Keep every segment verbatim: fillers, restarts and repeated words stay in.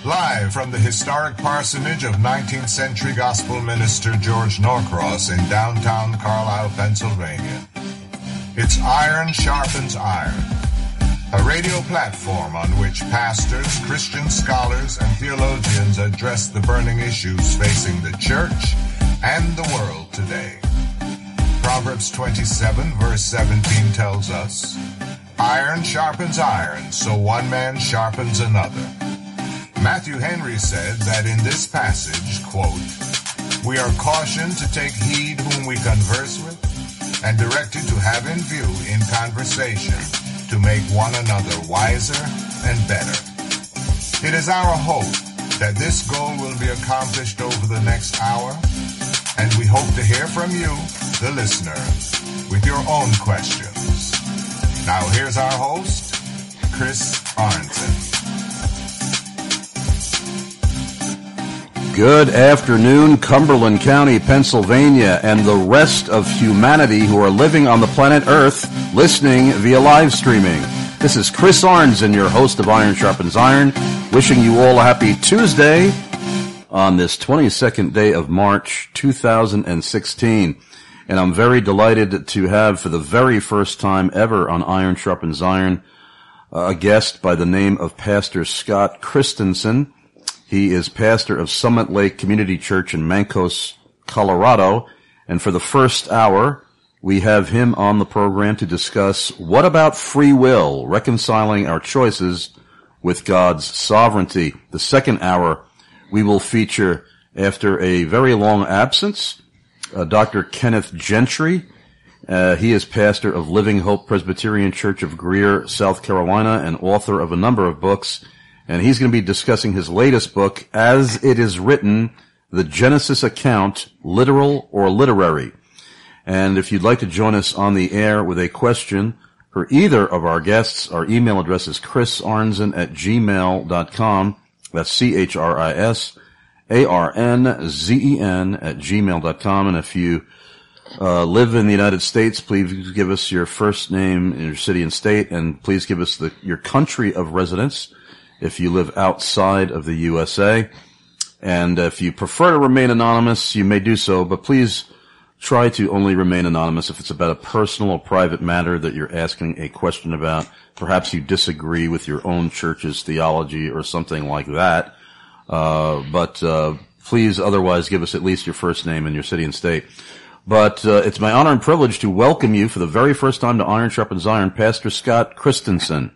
Live from the historic parsonage of nineteenth century gospel minister George Norcross in downtown Carlisle, Pennsylvania. It's Iron Sharpens Iron, a radio platform on which pastors, Christian scholars, and theologians address the burning issues facing the church and the world today. Proverbs twenty-seven, verse seventeen tells us, "Iron sharpens iron, so one man sharpens another." Matthew Henry said that in this passage, quote, "We are cautioned to take heed whom we converse with, and directed to have in view in conversation to make one another wiser and better." It is our hope that this goal will be accomplished over the next hour, and we hope to hear from you, the listener, with your own questions. Now here's our host, Chris Arnson. Good afternoon, Cumberland County, Pennsylvania, and the rest of humanity who are living on the planet Earth, listening via live streaming. This is Chris Arnson, your host of Iron Sharpens Iron, wishing you all a happy Tuesday on this twenty-second day of March, two thousand sixteen. And I'm very delighted to have, for the very first time ever on Iron Sharpens Iron, a guest by the name of Pastor Scott Christensen. He is pastor of Summit Lake Community Church in Mancos, Colorado. And for the first hour, we have him on the program to discuss what about free will, reconciling our choices with God's sovereignty. The second hour, we will feature, after a very long absence, uh, Doctor Kenneth Gentry. Uh, he is pastor of Living Hope Presbyterian Church of Greer, South Carolina, and author of a number of books. And he's going to be discussing his latest book, As It Is Written, The Genesis Account, Literal or Literary. And if you'd like to join us on the air with a question for either of our guests, our email address is chrisarnzen at gmail dot com. That's C H R I S A R N Z E N at gmail dot com. And if you uh live in the United States, please give us your first name, your city and state, and please give us the your country of residence if you live outside of the U S A. And if you prefer to remain anonymous, you may do so, but please try to only remain anonymous if it's about a personal or private matter that you're asking a question about. Perhaps you disagree with your own church's theology or something like that. Uh, but, uh, please otherwise give us at least your first name and your city and state. But, uh, it's my honor and privilege to welcome you for the very first time to Iron Sharpens Iron, Pastor Scott Christensen.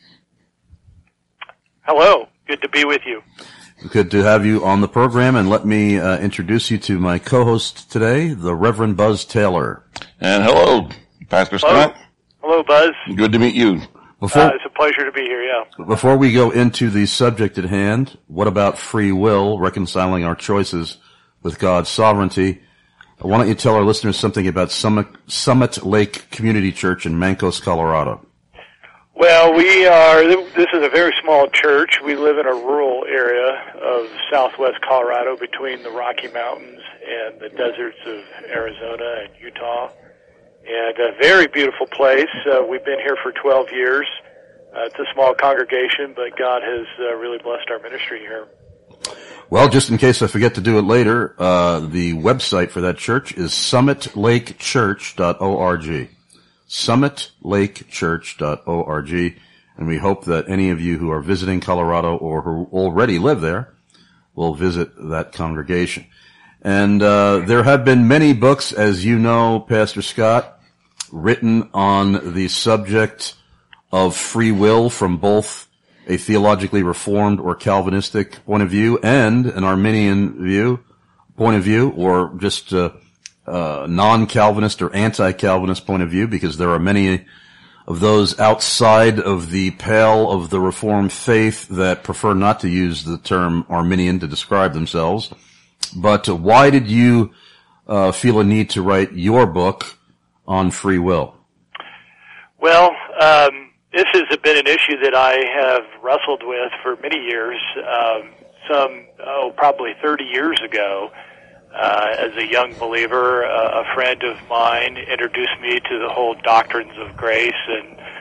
Hello. Good to be with you. Good to have you on the program, and let me uh, introduce you to my co-host today, the Reverend Buzz Taylor. And hello, Pastor Scott. Hello, hello Buzz. Good to meet you. Before, uh, it's a pleasure to be here, yeah. Before we go into the subject at hand, what about free will, reconciling our choices with God's sovereignty? Why don't you tell our listeners something about Summit, Summit Lake Community Church in Mancos, Colorado? Well, we are, this is a very small church. We live in a rural area of southwest Colorado between the Rocky Mountains and the deserts of Arizona and Utah. And a very beautiful place. Uh, we've been here for twelve years. Uh, it's a small congregation, but God has uh, really blessed our ministry here. Well, just in case I forget to do it later, uh, the website for that church is summit lake church dot org. summit lake church dot org, and we hope that any of you who are visiting Colorado or who already live there will visit that congregation. And uh there have been many books, as you know, Pastor Scott, written on the subject of free will from both a theologically reformed or Calvinistic point of view and an Arminian view, point of view, or just uh Uh, non-Calvinist or anti-Calvinist point of view, because there are many of those outside of the pale of the Reformed faith that prefer not to use the term Arminian to describe themselves. But uh, why did you uh, feel a need to write your book on free will? Well, um, this has been an issue that I have wrestled with for many years. Um, some, oh, probably thirty years ago. Uh, as a young believer, uh, a friend of mine introduced me to the whole doctrines of grace and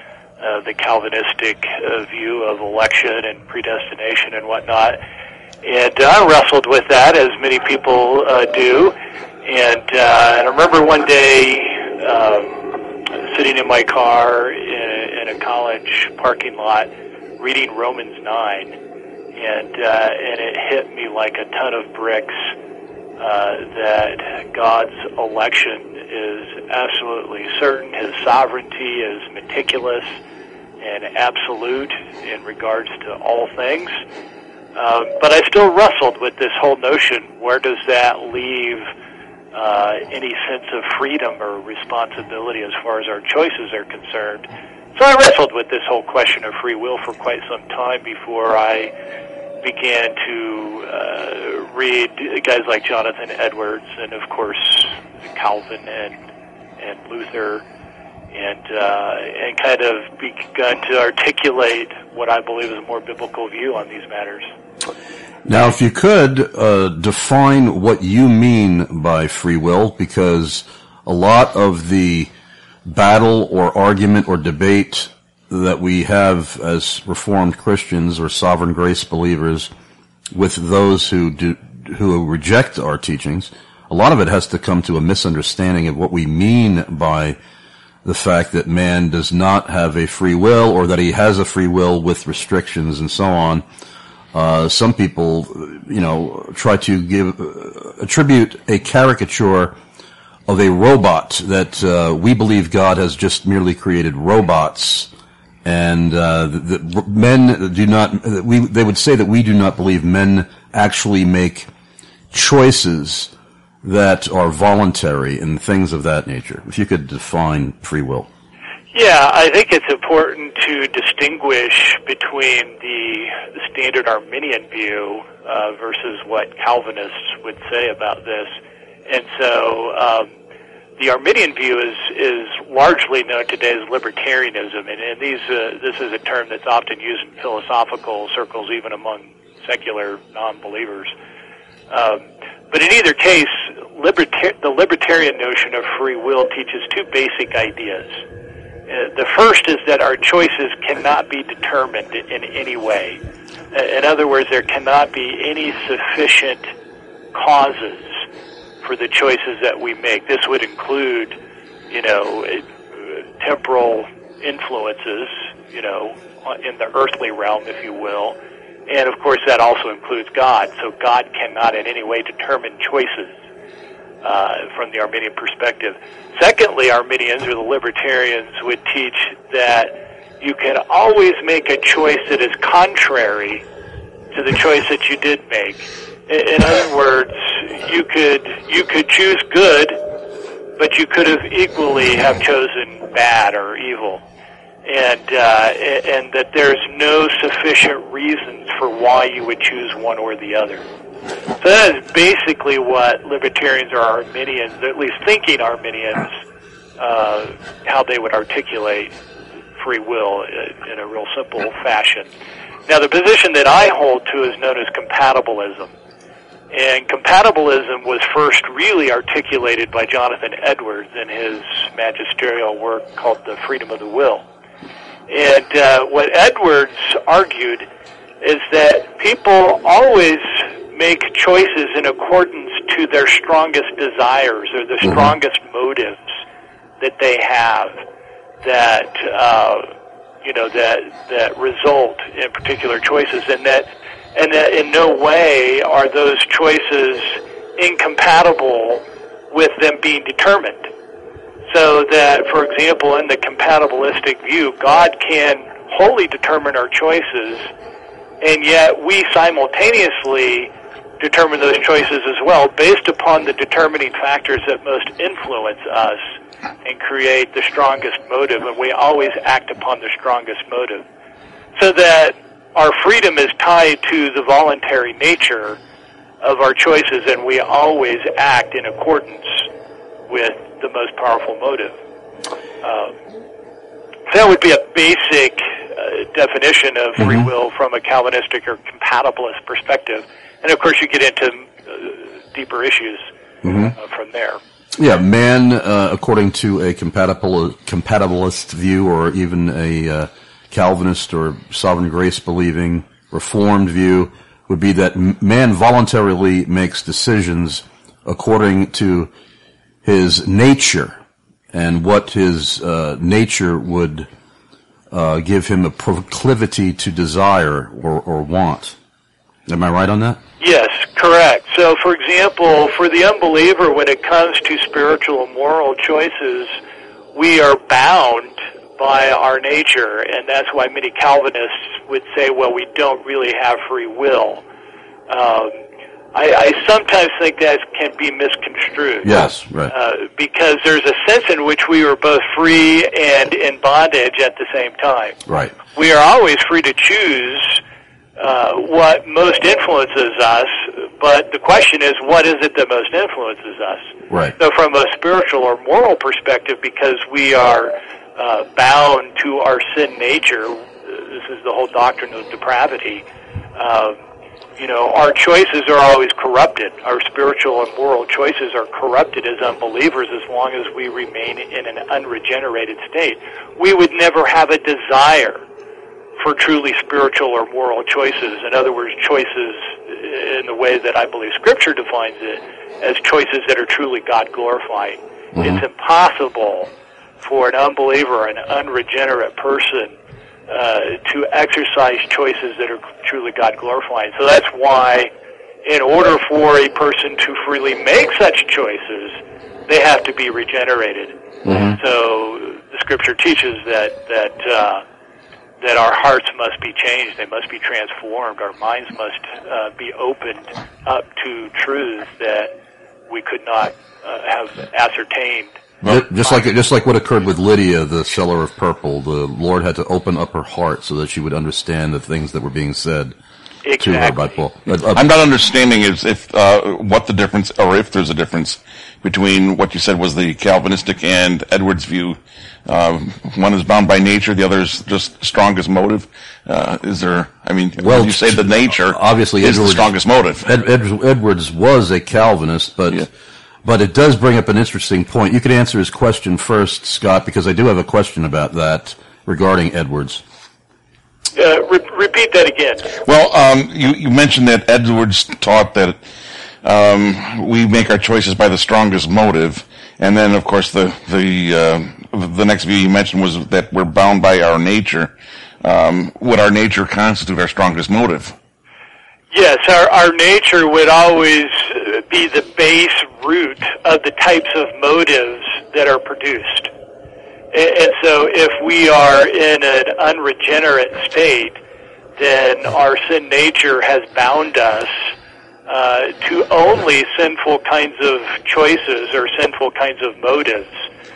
uh, the Calvinistic uh, view of election and predestination and whatnot. And uh, I wrestled with that, as many people uh, do. And, uh, and I remember one day um, sitting in my car in, in a college parking lot reading Romans nine, and uh, and it hit me like a ton of bricks uh, that God's election is absolutely certain. His sovereignty is meticulous and absolute in regards to all things. Uh, but I still wrestled with this whole notion, where does that leave uh, any sense of freedom or responsibility as far as our choices are concerned? So I wrestled with this whole question of free will for quite some time before I began to uh, read guys like Jonathan Edwards and, of course, Calvin and, and Luther, and uh, and kind of begun to articulate what I believe is a more biblical view on these matters. Now, if you could uh, define what you mean by free will, because a lot of the battle or argument or debate that we have as Reformed Christians or sovereign grace believers with those who do, who reject our teachings, a lot of it has to come to a misunderstanding of what we mean by the fact that man does not have a free will, or that he has a free will with restrictions and so on. Uh, some people, you know, try to give, uh, attribute a caricature of a robot that, uh, we believe God has just merely created robots, and, uh, that men do not, we, they would say that we do not believe men actually make choices that are voluntary and things of that nature. If you could define free will. Yeah, I think it's important to distinguish between the, the standard Arminian view uh, versus what Calvinists would say about this. And so um, the Arminian view is is largely known today as libertarianism, and, and these uh, this is a term that's often used in philosophical circles, even among secular non-believers. Um, but in either case, liberta- the libertarian notion of free will teaches two basic ideas. Uh, the first is that our choices cannot be determined in any way. Uh, in other words, there cannot be any sufficient causes for the choices that we make. This would include, you know, uh, temporal influences, you know, in the earthly realm, if you will. And, of course, that also includes God. So God cannot in any way determine choices uh, from the Arminian perspective. Secondly, Arminians, or the libertarians, would teach that you can always make a choice that is contrary to the choice that you did make. In other words, you could you could choose good, but you could have equally have chosen bad or evil. And uh, and that there's no sufficient reasons for why you would choose one or the other. So that is basically what libertarians or Arminians, at least thinking Arminians, uh, how they would articulate free will in a real simple fashion. Now, the position that I hold to is known as compatibilism. And compatibilism was first really articulated by Jonathan Edwards in his magisterial work called The Freedom of the Will. And uh, what Edwards argued is that people always make choices in accordance to their strongest desires or the strongest motives that they have that, uh, you know, that, that result in particular choices, and that, and that in no way are those choices incompatible with them being determined. So that, for example, in the compatibilistic view, God can wholly determine our choices, and yet we simultaneously determine those choices as well based upon the determining factors that most influence us and create the strongest motive, and we always act upon the strongest motive. So that our freedom is tied to the voluntary nature of our choices, and we always act in accordance with the most powerful motive. Um, that would be a basic uh, definition of free mm-hmm. will from a Calvinistic or compatibilist perspective. And, of course, you get into uh, deeper issues mm-hmm. uh, from there. Yeah, man, uh, according to a compatible, compatibilist view, or even a uh, Calvinist or sovereign grace believing Reformed view, would be that man voluntarily makes decisions according to his nature and what his uh, nature would uh, give him a proclivity to desire or, or want. Am I right on that? Yes, correct. So, for example, for the unbeliever, when it comes to spiritual and moral choices, we are bound by our nature, and that's why many Calvinists would say, well, we don't really have free will. Um, I, I sometimes think that can be misconstrued. Yes, right. Uh, because there's a sense in which we are both free and in bondage at the same time. Right. We are always free to choose uh, what most influences us, but the question is, what is it that most influences us? Right. So from a spiritual or moral perspective, because we are uh, bound to our sin nature, this is the whole doctrine of depravity, uh, you know, our choices are always corrupted. Our spiritual and moral choices are corrupted as unbelievers as long as we remain in an unregenerated state. We would never have a desire for truly spiritual or moral choices. In other words, choices in the way that I believe Scripture defines it, as choices that are truly God-glorifying. Mm-hmm. It's impossible for an unbeliever, an unregenerate person, Uh, to exercise choices that are truly God-glorifying. So that's why, in order for a person to freely make such choices, they have to be regenerated. Mm-hmm. So the Scripture teaches that that uh, that our hearts must be changed; they must be transformed. Our minds must uh, be opened up to truths that we could not uh, have ascertained. Well, just like just like what occurred with Lydia, the seller of purple, the Lord had to open up her heart so that she would understand the things that were being said exactly. to her by Paul. Uh, I'm not understanding is if uh, what the difference, or if there's a difference between what you said was the Calvinistic and Edwards' view. Uh, one is bound by nature, the other is just strongest motive. Uh, is there? I mean, well, when you say the nature, obviously, is Edwards, the strongest motive. Ed, Ed, Edwards was a Calvinist, but. Yeah. But it does bring up an interesting point. You could answer his question first, Scott, because I do have a question about that regarding Edwards. Uh, re- repeat that again. Well, um, you, you mentioned that Edwards taught that um, we make our choices by the strongest motive, and then, of course, the the uh, the next view you mentioned was that we're bound by our nature. Um, would our nature constitute our strongest motive? Yes, our, our nature would always be the base root of the types of motives that are produced. And, and so if we are in an unregenerate state, then our sin nature has bound us uh, to only sinful kinds of choices or sinful kinds of motives.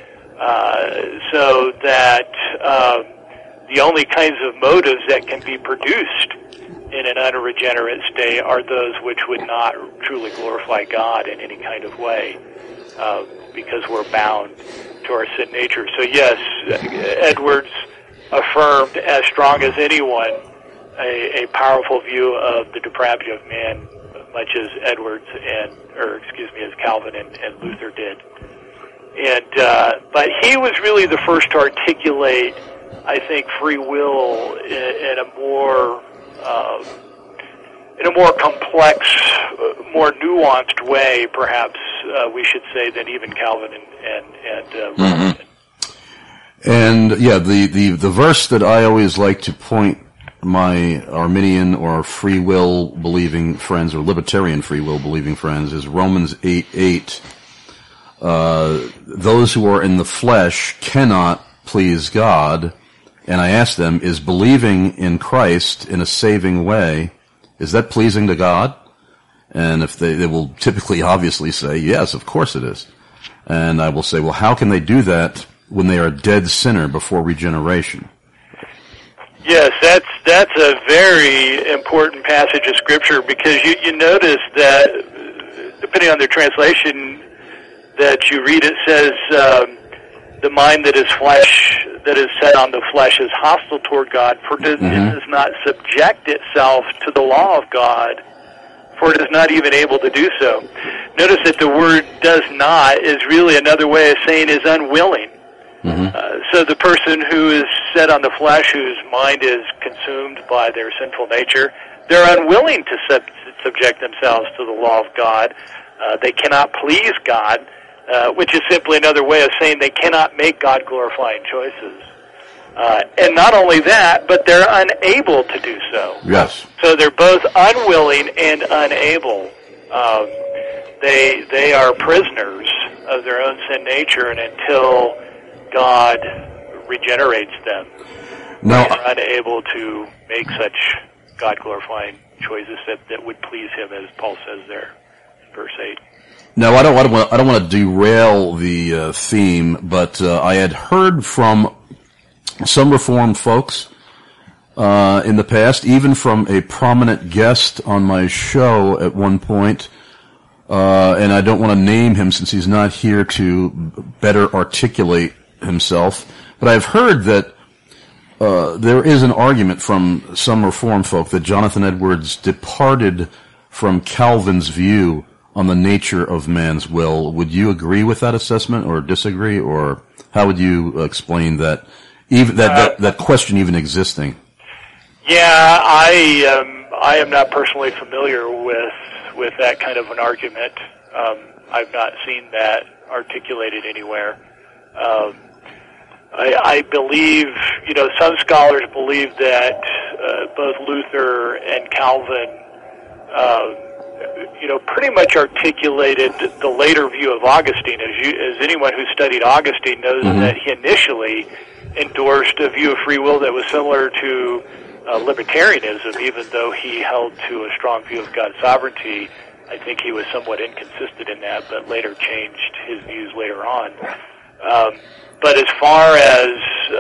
Uh, so that um, the only kinds of motives that can be produced in an unregenerate state are those which would not truly glorify God in any kind of way, uh, because we're bound to our sin nature. So yes, Edwards affirmed as strong as anyone a, a powerful view of the depravity of man, much as Edwards and, or excuse me, as Calvin and, and Luther did. And uh, but he was really the first to articulate, I think, free will in, in a more Uh, in a more complex, uh, more nuanced way, perhaps uh, we should say, than even Calvin and and, and uh, mm-hmm. And yeah, the, the the verse that I always like to point my Arminian or free will believing friends or libertarian free will believing friends is Romans eight eight. Uh, those who are in the flesh cannot please God. And I asked them, is believing in Christ in a saving way, is that pleasing to God? And if they, they will typically obviously say, yes, of course it is. And I will say, well, how can they do that when they are a dead sinner before regeneration? Yes, that's that's a very important passage of Scripture, because you, you notice that, depending on the translation that you read, it says, um, the mind that is flesh, that is set on the flesh, is hostile toward God, for it mm-hmm. does not subject itself to the law of God, for it is not even able to do so. Notice that the word does not is really another way of saying is unwilling. Mm-hmm. Uh, so the person who is set on the flesh, whose mind is consumed by their sinful nature, they're unwilling to sub- subject themselves to the law of God. Uh, they cannot please God, uh, which is simply another way of saying they cannot make God-glorifying choices. Uh, and not only that, but they're unable to do so. Yes. So they're both unwilling and unable. Um, they they are prisoners of their own sin nature, and until God regenerates them, no, they're unable to make such God-glorifying choices that, that would please Him, as Paul says there in verse eight. No, I don't. I don't want. I don't want to derail the uh, theme, but uh, I had heard from some Reformed folks uh, in the past, even from a prominent guest on my show at one point, uh, and I don't want to name him since he's not here to better articulate himself, but I've heard that uh, there is an argument from some Reformed folk that Jonathan Edwards departed from Calvin's view on the nature of man's will. Would you agree with that assessment or disagree, or how would you explain that? Even that, that that question even existing. Yeah, I um, I am not personally familiar with with that kind of an argument. Um, I've not seen that articulated anywhere. Um, I, I believe, you know, some scholars believe that uh, both Luther and Calvin, uh, you know, pretty much articulated the later view of Augustine. As you, as anyone who studied Augustine knows, mm-hmm. that he initially endorsed a view of free will that was similar to uh, libertarianism, even though he held to a strong view of God's sovereignty. I think he was somewhat inconsistent in that, but later changed his views later on. Um, but as far as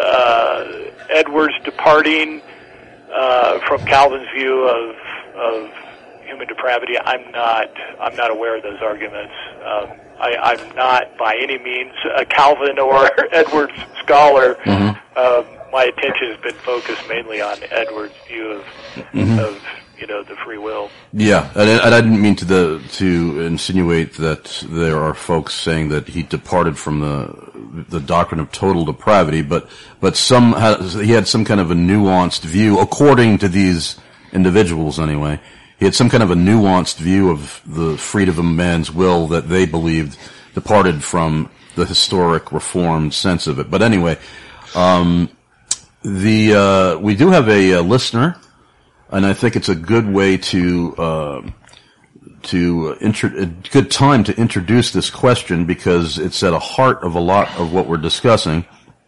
uh, Edwards departing uh, from Calvin's view of, of human depravity, I'm not I'm not aware of those arguments. Um, I, I'm not by any means a Calvin or Edwards scholar. Mm-hmm. Uh, my attention has been focused mainly on Edwards' view of, mm-hmm. of you know, the free will. Yeah, and I, I didn't mean to the, to insinuate that there are folks saying that he departed from the the doctrine of total depravity, but but some has, he had some kind of a nuanced view, according to these individuals anyway. He had some kind of a nuanced view of the freedom of man's will that they believed departed from the historic Reformed sense of it. But anyway, um, the uh, we do have a, a listener, and I think it's a good way to uh, to intro- a good time to introduce this question because it's at the heart of a lot of what we're discussing.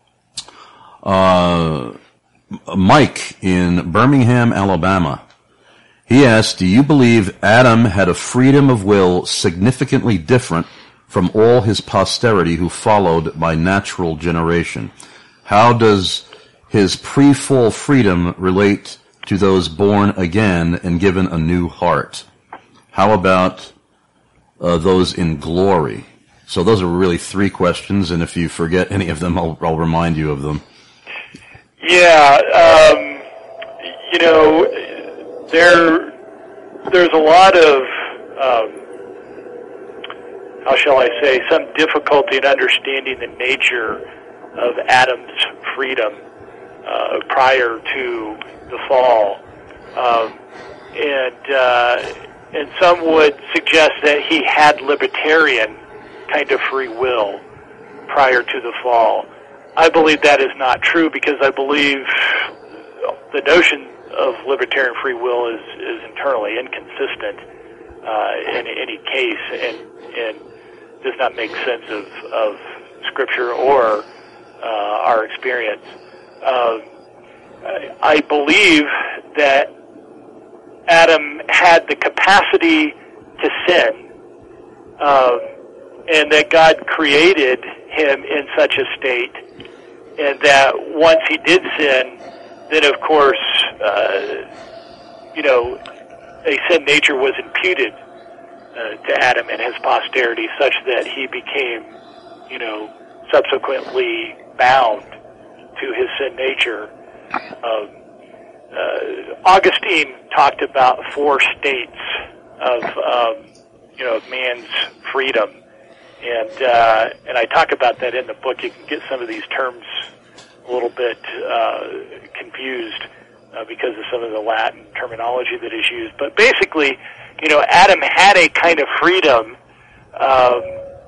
Uh, Mike in Birmingham, Alabama. He asked, do you believe Adam had a freedom of will significantly different from all his posterity who followed by natural generation? How does his pre-fall freedom relate to those born again and given a new heart? How about uh, those in glory? So those are really three questions, and if you forget any of them, I'll, I'll remind you of them. Yeah, um, you know, There, there's a lot of, um, how shall I say, some difficulty in understanding the nature of Adam's freedom uh, prior to the fall, um, and uh, and some would suggest that he had libertarian kind of free will prior to the fall. I believe that is not true because I believe the notion of libertarian free will is, is internally inconsistent uh, in any case and, and does not make sense of, of Scripture or uh, our experience. Uh, I believe that Adam had the capacity to sin uh, and that God created him in such a state and that once he did sin, then of course, uh, you know, a sin nature was imputed uh, to Adam and his posterity such that he became, you know, subsequently bound to his sin nature. Um, uh, Augustine talked about four states of um, you know of man's freedom, and uh, and I talk about that in the book. You can get some of these terms a little bit uh, confused uh, because of some of the Latin terminology that is used. But basically, you know, Adam had a kind of freedom um,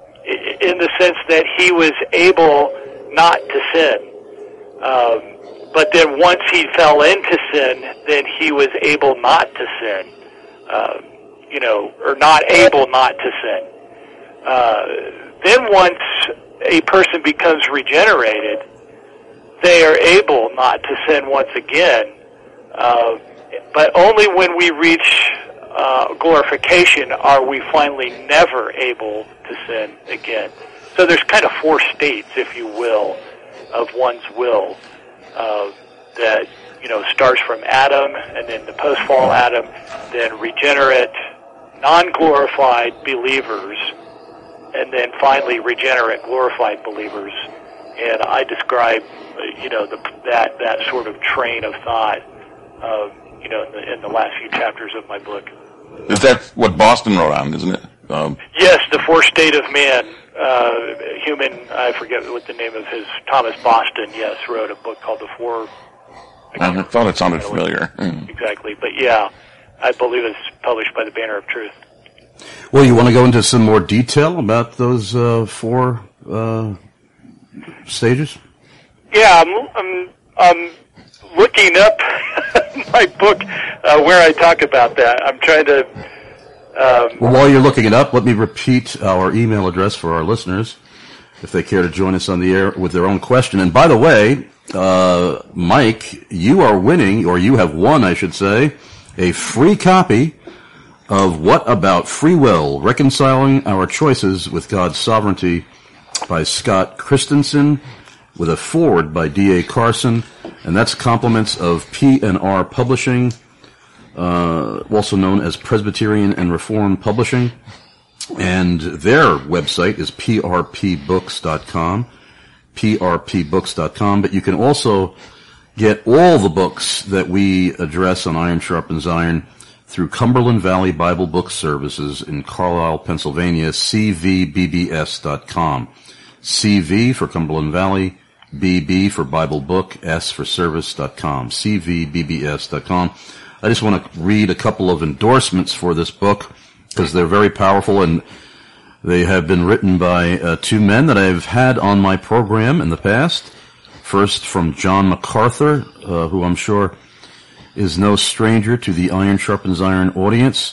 in the sense that he was able not to sin. Um, but then once he fell into sin, then he was able not to sin, uh, you know, or not able not to sin. Uh, then once a person becomes regenerated, they are able not to sin once again, uh, but only when we reach uh, glorification are we finally never able to sin again. So there's kind of four states, if you will, of one's will uh, that, you know, starts from Adam, and then the post-fall Adam, then regenerate, non-glorified believers, and then finally regenerate, glorified believers. And I describe, you know, the, that that sort of train of thought, uh, you know, in the, in the last few chapters of my book. Is that what Boston wrote on, isn't it? Um, yes, the fourth state of man. Uh, human, I forget what the name of his, Thomas Boston, yes, wrote a book called The Four. I, I thought it sounded familiar. Mm. Exactly, but yeah, I believe it's published by the Banner of Truth. Well, you want to go into some more detail about those uh, four uh, stages? Yeah, I'm, I'm, I'm looking up my book uh, where I talk about that. I'm trying to... Um, well, while you're looking it up, let me repeat our email address for our listeners, if they care to join us on the air with their own question. And by the way, uh, Mike, you are winning, or you have won, I should say, a free copy of What About Free Will? Reconciling Our Choices with God's Sovereignty by Scott Christensen, with a foreword by D A Carson, and that's compliments of P and R Publishing, uh, also known as Presbyterian and Reformed Publishing, and their website is p r p books dot com, p r p books dot com, but you can also get all the books that we address on Iron Sharpens Iron through Cumberland Valley Bible Book Services in Carlisle, Pennsylvania, c v b b s dot com. C V for Cumberland Valley, B B for Bible Book, S for Service dot com, c v b b s dot com. I just want to read a couple of endorsements for this book because they're very powerful, and they have been written by uh, two men that I've had on my program in the past. First, from John MacArthur, uh, who I'm sure is no stranger to the Iron Sharpens Iron audience.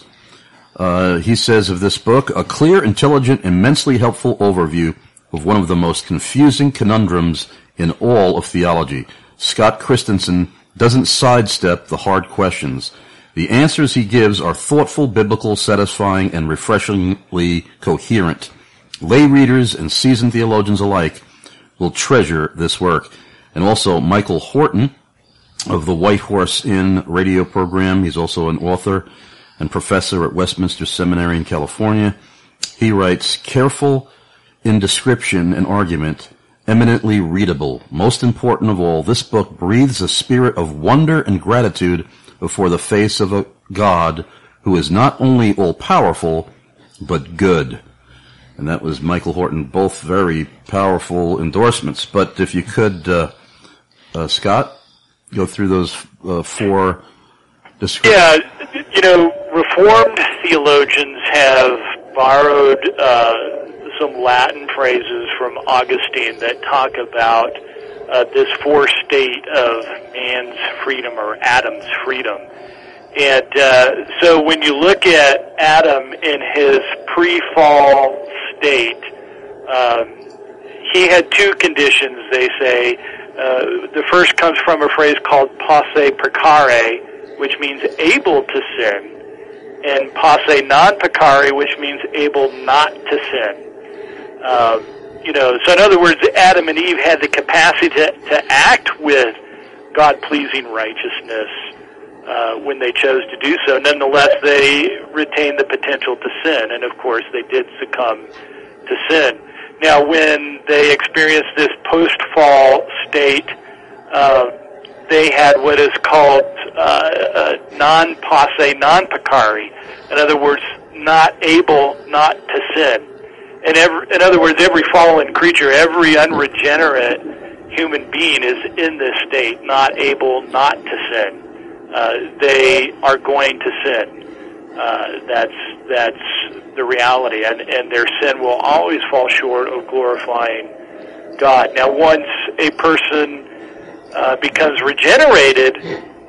Uh, he says of this book, a clear, intelligent, immensely helpful overview of one of the most confusing conundrums in all of theology. Scott Christensen doesn't sidestep the hard questions. The answers he gives are thoughtful, biblical, satisfying, and refreshingly coherent. Lay readers and seasoned theologians alike will treasure this work. And also Michael Horton of the White Horse Inn radio program. He's also an author and professor at Westminster Seminary in California. He writes, careful in description and argument, eminently readable. Most important of all, this book breathes a spirit of wonder and gratitude before the face of a God who is not only all-powerful, but good. And that was Michael Horton, both very powerful endorsements. But if you could, uh, uh, Scott, go through those uh, four descriptions. Yeah, you know, Reformed theologians have borrowed uh, some Latin phrases from Augustine that talk about uh, this fourth state of man's freedom, or Adam's freedom. And uh, so when you look at Adam in his pre-fall state, um, he had two conditions, they say. Uh, the first comes from a phrase called posse peccare, which means able to sin, and posse non peccare, which means able not to sin. Uh, you know, so in other words, Adam and Eve had the capacity to, to act with God-pleasing righteousness uh, when they chose to do so. Nonetheless, they retained the potential to sin, and of course, they did succumb to sin. Now, when they experienced this post-fall state, uh, they had what is called uh, uh, non-posse, non-pecari. In other words, not able not to sin. In, every, in other words, every fallen creature, every unregenerate human being is in this state, not able not to sin. Uh, they are going to sin. Uh, that's that's the reality, and, and their sin will always fall short of glorifying God. Now, once a person uh, becomes regenerated,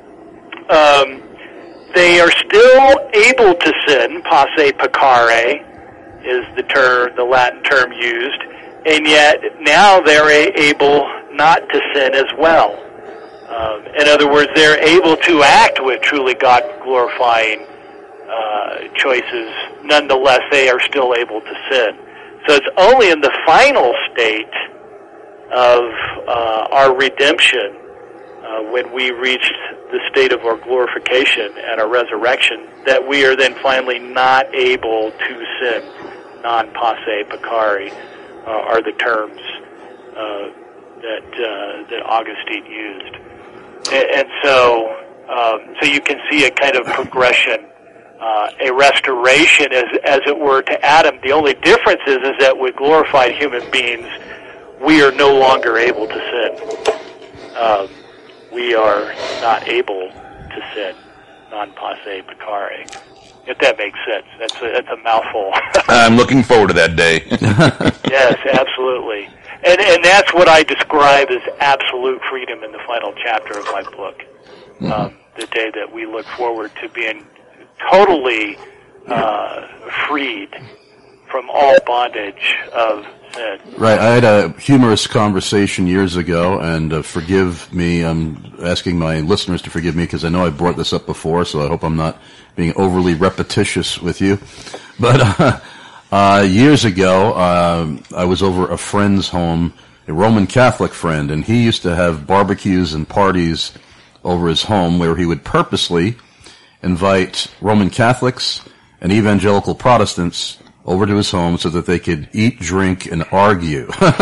um, they are still able to sin. Posse peccare is the term, the Latin term used, and yet now they're able not to sin as well. Um, in other words, they're able to act with truly God-glorifying uh, choices. Nonetheless, they are still able to sin. So it's only in the final state of uh, our redemption, uh, when we reach the state of our glorification and our resurrection, that we are then finally not able to sin. Non-posse peccari uh, are the terms uh, that uh, that Augustine used. And so, um, so you can see a kind of progression, uh, a restoration, as as it were, to Adam. The only difference is, is that with glorified human beings, we are no longer able to sin. Um, we are not able to sin. Non-posse peccare. If that makes sense. That's a, that's a mouthful. I'm looking forward to that day. Yes, absolutely. And and that's what I describe as absolute freedom in the final chapter of my book. Mm-hmm. Um, the day that we look forward to being totally uh, freed from all bondage of sin. Right. I had a humorous conversation years ago, and uh, forgive me, I'm asking my listeners to forgive me because I know I brought this up before, so I hope I'm not being overly repetitious with you. But uh, uh, years ago, uh, I was over a friend's home, a Roman Catholic friend, and he used to have barbecues and parties over his home where he would purposely invite Roman Catholics and evangelical Protestants over to his home so that they could eat, drink, and argue.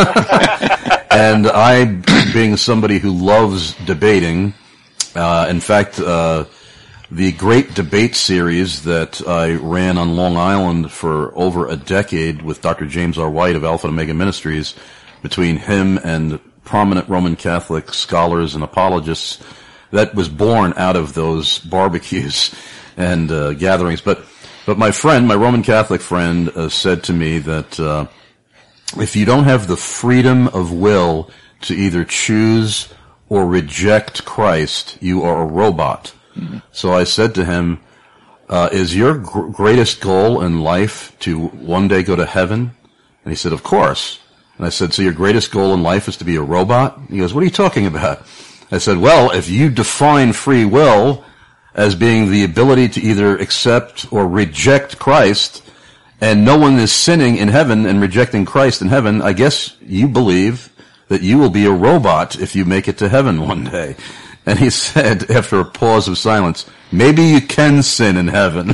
And I, being somebody who loves debating, uh, in fact, uh, the great debate series that I ran on Long Island for over a decade with Doctor James R. White of Alpha and Omega Ministries, between him and prominent Roman Catholic scholars and apologists, that was born out of those barbecues and uh, gatherings. But But my friend, my Roman Catholic friend, uh, said to me that uh, if you don't have the freedom of will to either choose or reject Christ, you are a robot. Mm-hmm. So I said to him, uh, is your gr- greatest goal in life to one day go to heaven? And he said, of course. And I said, so your greatest goal in life is to be a robot? He goes, what are you talking about? I said, well, if you define free will as being the ability to either accept or reject Christ, and no one is sinning in heaven and rejecting Christ in heaven, I guess you believe that you will be a robot if you make it to heaven one day. And he said, after a pause of silence, maybe you can sin in heaven.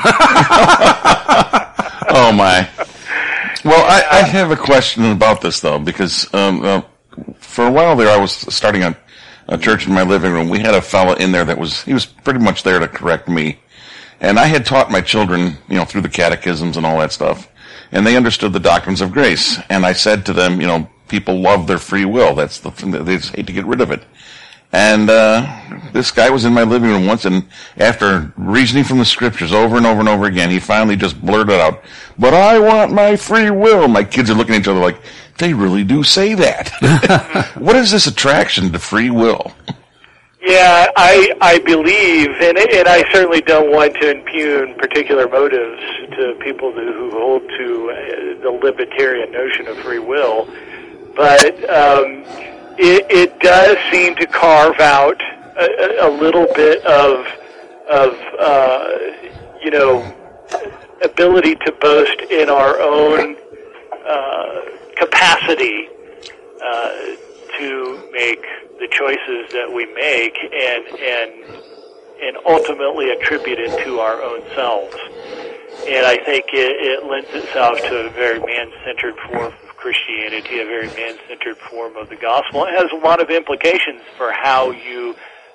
Oh, my. Well, I, I have a question about this, though, because um, uh, for a while there I was starting a a church in my living room. We had a fella in there that was, he was pretty much there to correct me. And I had taught my children, you know, through the catechisms and all that stuff. And they understood the doctrines of grace. And I said to them, you know, people love their free will. That's the thing, they just hate to get rid of it. And, uh, this guy was in my living room once, and after reasoning from the scriptures over and over and over again, he finally just blurted out, but I want my free will. My kids are looking at each other like, they really do say that. What is this attraction to free will? Yeah, I I believe, and and I certainly don't want to impugn particular motives to people who, who hold to uh, the libertarian notion of free will, but um, it, it does seem to carve out a, a little bit of of uh, you know ability to boast in our own uh, capacity uh, to make the choices that we make and and and ultimately attribute it to our own selves. And I think it, it lends itself to a very man-centered form of Christianity, a very man-centered form of the gospel. It has a lot of implications for how you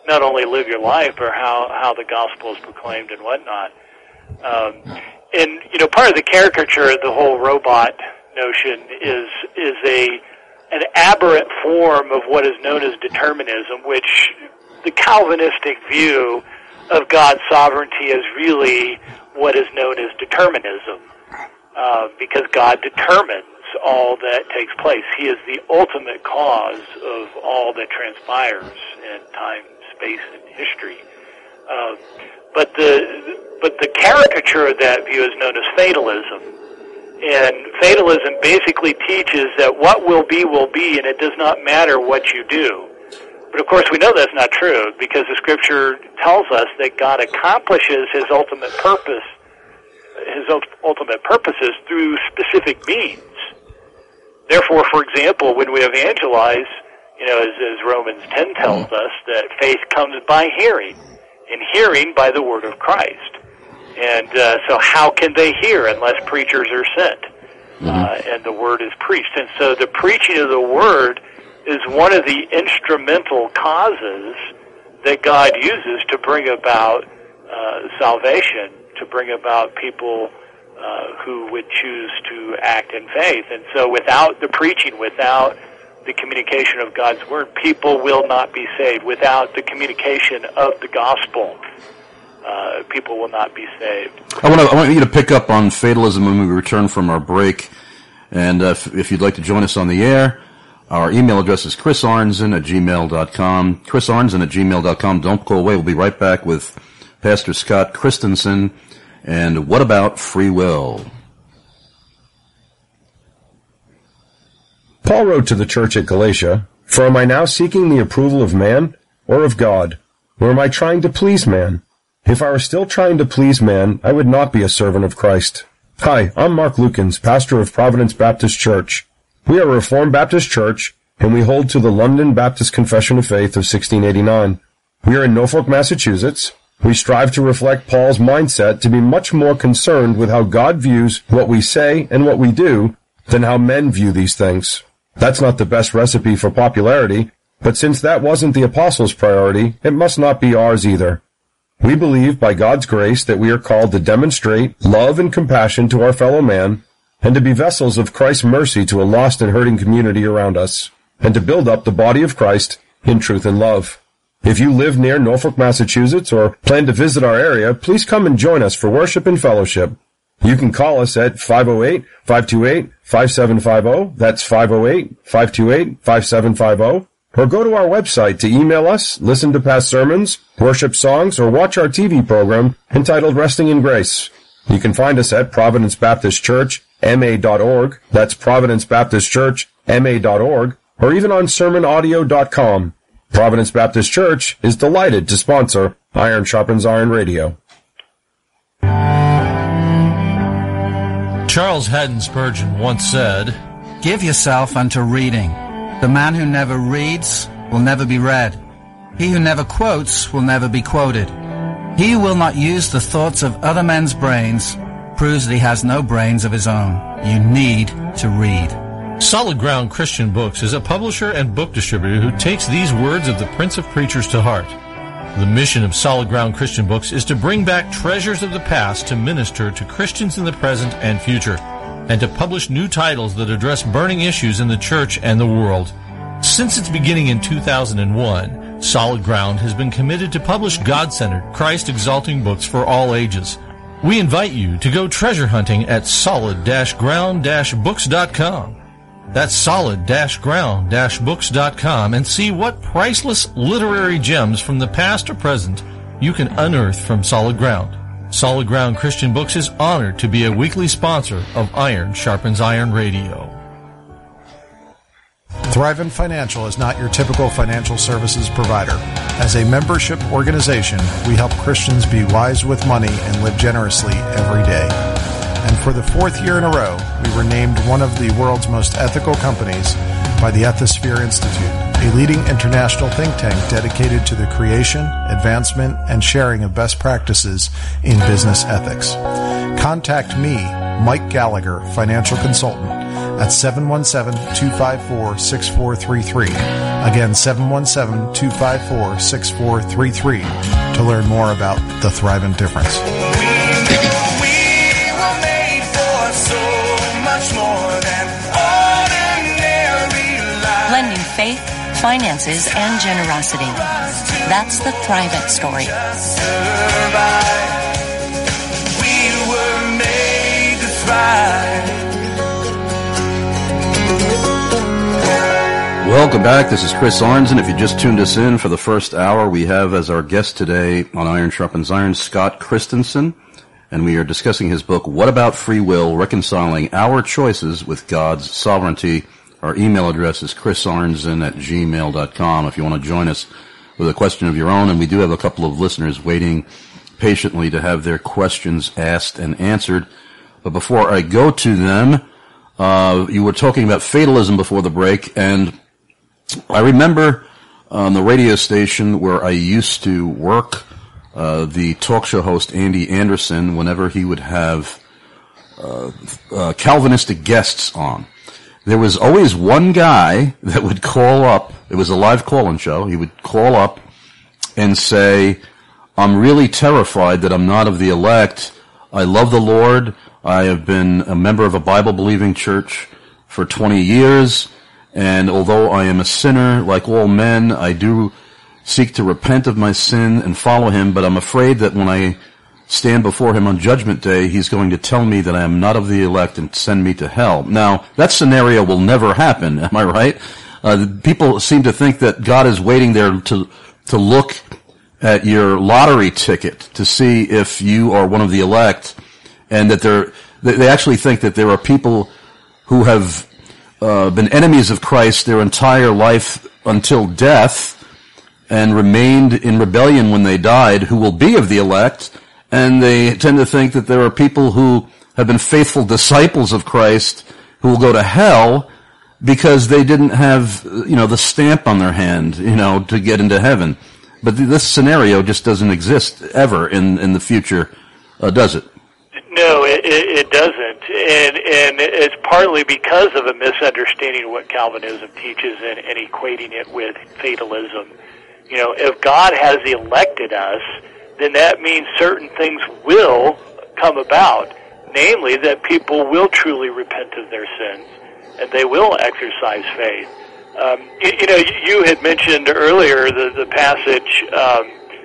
not only live your life, but how, how the gospel is proclaimed and whatnot. Um, and, you know, part of the caricature of the whole robot notion is is a an aberrant form of what is known as determinism, which the Calvinistic view of God's sovereignty is really what is known as determinism, uh, because God determines all that takes place. He is the ultimate cause of all that transpires in time, space, and history. Uh, but the but the caricature of that view is known as fatalism. And fatalism basically teaches that what will be will be, and it does not matter what you do. But of course we know that's not true, because the Scripture tells us that God accomplishes His ultimate purpose, His ultimate purposes through specific means. Therefore, for example, when we evangelize, you know, as, as Romans ten tells us, that faith comes by hearing, and hearing by the word of Christ. And uh, so how can they hear unless preachers are sent? Mm-hmm. Uh, and the word is preached. And so the preaching of the word is one of the instrumental causes that God uses to bring about uh, salvation, to bring about people uh, who would choose to act in faith. And so without the preaching, without the communication of God's word, people will not be saved. Without the communication of the gospel, Uh, people will not be saved. I want, to, I want you to pick up on fatalism when we return from our break. And uh, if, if you'd like to join us on the air, our email address is chris arnzen at gmail dot com. chris arnzen at gmail dot com. Don't go away. We'll be right back with Pastor Scott Christensen. And what about free will? Paul wrote to the church at Galatia, "For am I now seeking the approval of man or of God? Or am I trying to please man? If I were still trying to please man, I would not be a servant of Christ." Hi, I'm Mark Lukens, pastor of Providence Baptist Church. We are a Reformed Baptist church, and we hold to the London Baptist Confession of Faith of sixteen eighty-nine. We are in Norfolk, Massachusetts. We strive to reflect Paul's mindset to be much more concerned with how God views what we say and what we do than how men view these things. That's not the best recipe for popularity, but since that wasn't the apostles' priority, it must not be ours either. We believe, by God's grace, that we are called to demonstrate love and compassion to our fellow man, and to be vessels of Christ's mercy to a lost and hurting community around us, and to build up the body of Christ in truth and love. If you live near Norfolk, Massachusetts, or plan to visit our area, please come and join us for worship and fellowship. You can call us at five oh eight, five two eight, five seven five oh. That's five oh eight, five two eight, five seven five oh. Or go to our website to email us, listen to past sermons, worship songs, or watch our T V program entitled Resting in Grace. You can find us at Providence Baptist Church, M A dot org. That's Providence Baptist Church, M A dot org. Or even on sermon audio dot com. Providence Baptist Church is delighted to sponsor Iron Sharpens Iron Radio. Charles Haddon Spurgeon once said, "Give yourself unto reading. The man who never reads will never be read. He who never quotes will never be quoted. He who will not use the thoughts of other men's brains proves that he has no brains of his own. You need to read." Solid Ground Christian Books is a publisher and book distributor who takes these words of the Prince of Preachers to heart. The mission of Solid Ground Christian Books is to bring back treasures of the past to minister to Christians in the present and future, and to publish new titles that address burning issues in the church and the world. Since its beginning in two thousand one, Solid Ground has been committed to publish God-centered, Christ-exalting books for all ages. We invite you to go treasure hunting at solid ground books dot com. That's solid ground books dot com, and see what priceless literary gems from the past or present you can unearth from Solid Ground. Solid Ground Christian Books is honored to be a weekly sponsor of Iron Sharpens Iron Radio. Thrivent Financial is not your typical financial services provider. As a membership organization, we help Christians be wise with money and live generously every day. And for the fourth year in a row, we were named one of the world's most ethical companies by the Ethisphere Institute, a leading international think tank dedicated to the creation, advancement, and sharing of best practices in business ethics. Contact me, Mike Gallagher, financial consultant, at seven one seven, two five four, six four three three. Again, seven one seven, two five four, six four three three to learn more about the Thrivent Difference. Blending faith, finances, and generosity. That's the Thrivent story. We were made to thrive. Welcome back. This is Chris Arnzen. If you just tuned us in for the first hour, we have as our guest today on Iron Sharpens Iron, Scott Christensen, and we are discussing his book, What About Free Will? Reconciling Our Choices with God's Sovereignty. Our email address is chrisarnzen at gmail dot com if you want to join us with a question of your own, and we do have a couple of listeners waiting patiently to have their questions asked and answered. But before I go to them, uh, you were talking about fatalism before the break, and I remember on the radio station where I used to work, uh, the talk show host Andy Anderson, whenever he would have uh, uh, Calvinistic guests on, there was always one guy that would call up. It was a live call-in show. He would call up and say, I'm really terrified that I'm not of the elect. I love the Lord. I have been a member of a Bible-believing church for twenty years. And although I am a sinner, like all men, I do seek to repent of my sin and follow him, but I'm afraid that when I stand before him on Judgment Day, he's going to tell me that I am not of the elect and send me to hell. Now, that scenario will never happen, am I right? Uh, people seem to think that God is waiting there to to look at your lottery ticket to see if you are one of the elect, and that they're, they actually think that there are people who have Uh, been enemies of Christ their entire life until death and remained in rebellion when they died, who will be of the elect, and they tend to think that there are people who have been faithful disciples of Christ who will go to hell because they didn't have, you know, the stamp on their hand, you know, to get into heaven. But this scenario just doesn't exist ever in, in the future, uh, does it? No, it, it doesn't, and and it's partly because of a misunderstanding of what Calvinism teaches and, and equating it with fatalism. You know, if God has elected us, then that means certain things will come about, namely that people will truly repent of their sins and they will exercise faith. Um, you, you know, you had mentioned earlier the the passage um,